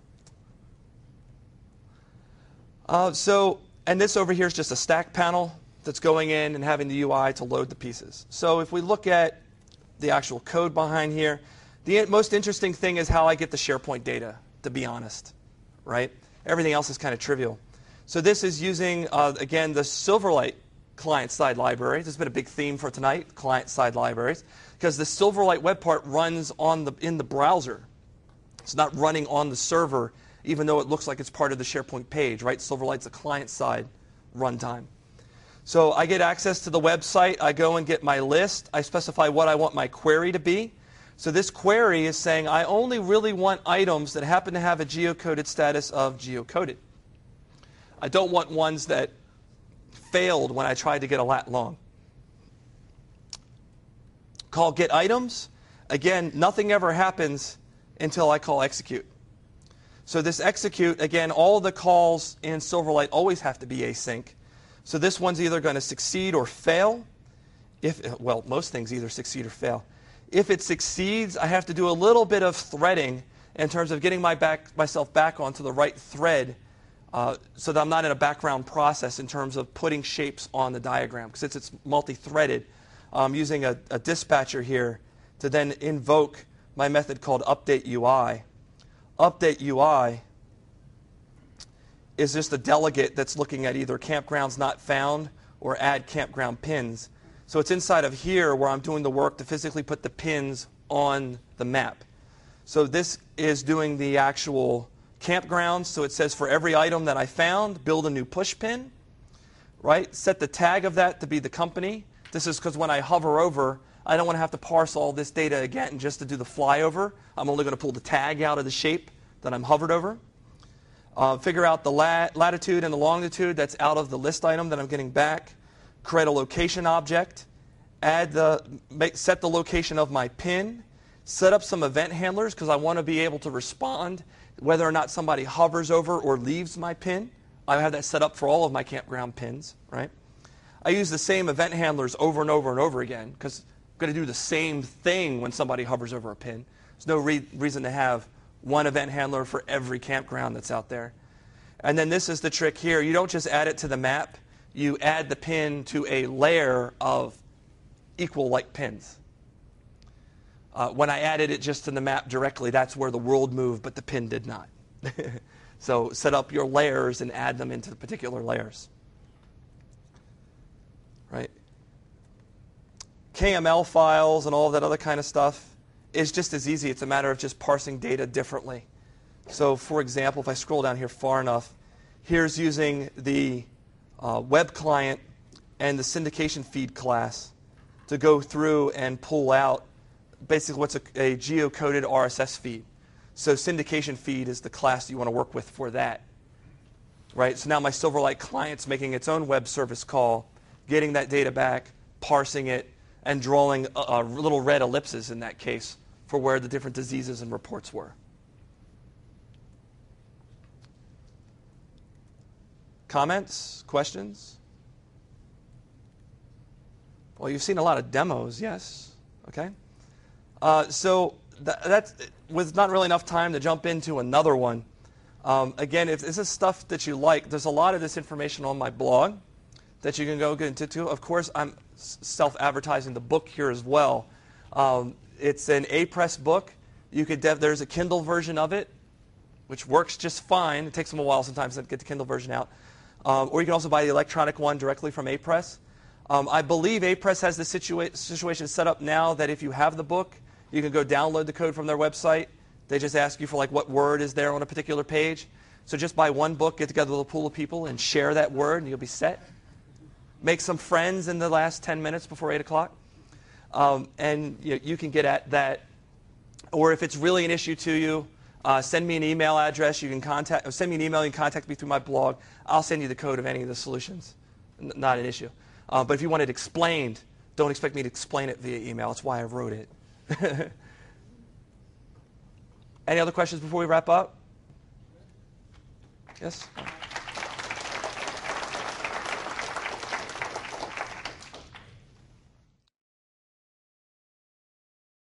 Uh, so, and this over here is just a stack panel that's going in and having the U I to load the pieces. So if we look at the actual code behind here, the most interesting thing is how I get the SharePoint data, to be honest, right? Everything else is kind of trivial. So this is using, uh, again, the Silverlight client-side library. This has been a big theme for tonight, client-side libraries, because the Silverlight web part runs on the, in the browser. It's not running on the server, even though it looks like it's part of the SharePoint page, right? Silverlight's a client-side runtime. So I get access to the website. I go and get my list. I specify what I want my query to be. So this query is saying I only really want items that happen to have a geocoded status of geocoded. I don't want ones that failed when I tried to get a lat long. Call get items. Again, nothing ever happens until I call execute. So this execute, again, all the calls in Silverlight always have to be async. So this one's either going to succeed or fail. If, well, most things either succeed or fail. If it succeeds, I have to do a little bit of threading in terms of getting my back, myself back onto the right thread uh, so that I'm not in a background process in terms of putting shapes on the diagram. Because it's, it's multi-threaded, I'm using a, a dispatcher here to then invoke my method called update U I. Update U I is just a delegate that's looking at either campgrounds not found or add campground pins. So it's inside of here where I'm doing the work to physically put the pins on the map. So this is doing the actual campgrounds. So it says for every item that I found, build a new push pin, right? Set the tag of that to be the company. This is because when I hover over, I don't want to have to parse all this data again just to do the flyover. I'm only going to pull the tag out of the shape that I'm hovered over. Uh, figure out the lat latitude and the longitude that's out of the list item that I'm getting back. Create a location object. Add the, make, set the location of my pin. Set up some event handlers because I want to be able to respond whether or not somebody hovers over or leaves my pin. I have that set up for all of my campground pins, right? I use the same event handlers over and over and over again because I'm going to do the same thing when somebody hovers over a pin. There's no re reason to have one event handler for every campground that's out there. And then this is the trick here. You don't just add it to the map. You add the pin to a layer of equal like pins. Uh, when I added it just to the map directly, that's where the world moved, but the pin did not. So set up your layers and add them into the particular layers. Right? K M L files and all of that other kind of stuff is just as easy. It's a matter of just parsing data differently. So for example, if I scroll down here far enough, here's using the uh, web client and the syndication feed class to go through and pull out basically what's a, a geocoded R S S feed. So syndication feed is the class you want to work with for that. Right? So now my Silverlight client's making its own web service call, getting that data back, parsing it, and drawing uh, uh, little red ellipses in that case for where the different diseases and reports were. Comments? Questions? Well, you've seen a lot of demos, yes. Okay. Uh, so th that's with not really enough time to jump into another one. Um, again, if this is stuff that you like, there's a lot of this information on my blog that you can go get into. Of course, I'm self-advertising the book here as well. Um, it's an A-Press book. You could dev there's a Kindle version of it, which works just fine. It takes them a while sometimes to get the Kindle version out. Um, or you can also buy the electronic one directly from A-Press. Um, I believe A-Press has the situa situation set up now that if you have the book, you can go download the code from their website. They just ask you for like what word is there on a particular page. So just buy one book, get together with a pool of people, and share that word, and you'll be set. Make some friends in the last ten minutes before eight o'clock. Um, and you, you can get at that. Or if it's really an issue to you, uh, send me an email address. You can contact, or send me an email. You can contact me through my blog. I'll send you the code of any of the solutions. N not an issue. Uh, but if you want it explained, don't expect me to explain it via email. That's why I wrote it. Any other questions before we wrap up? Yes?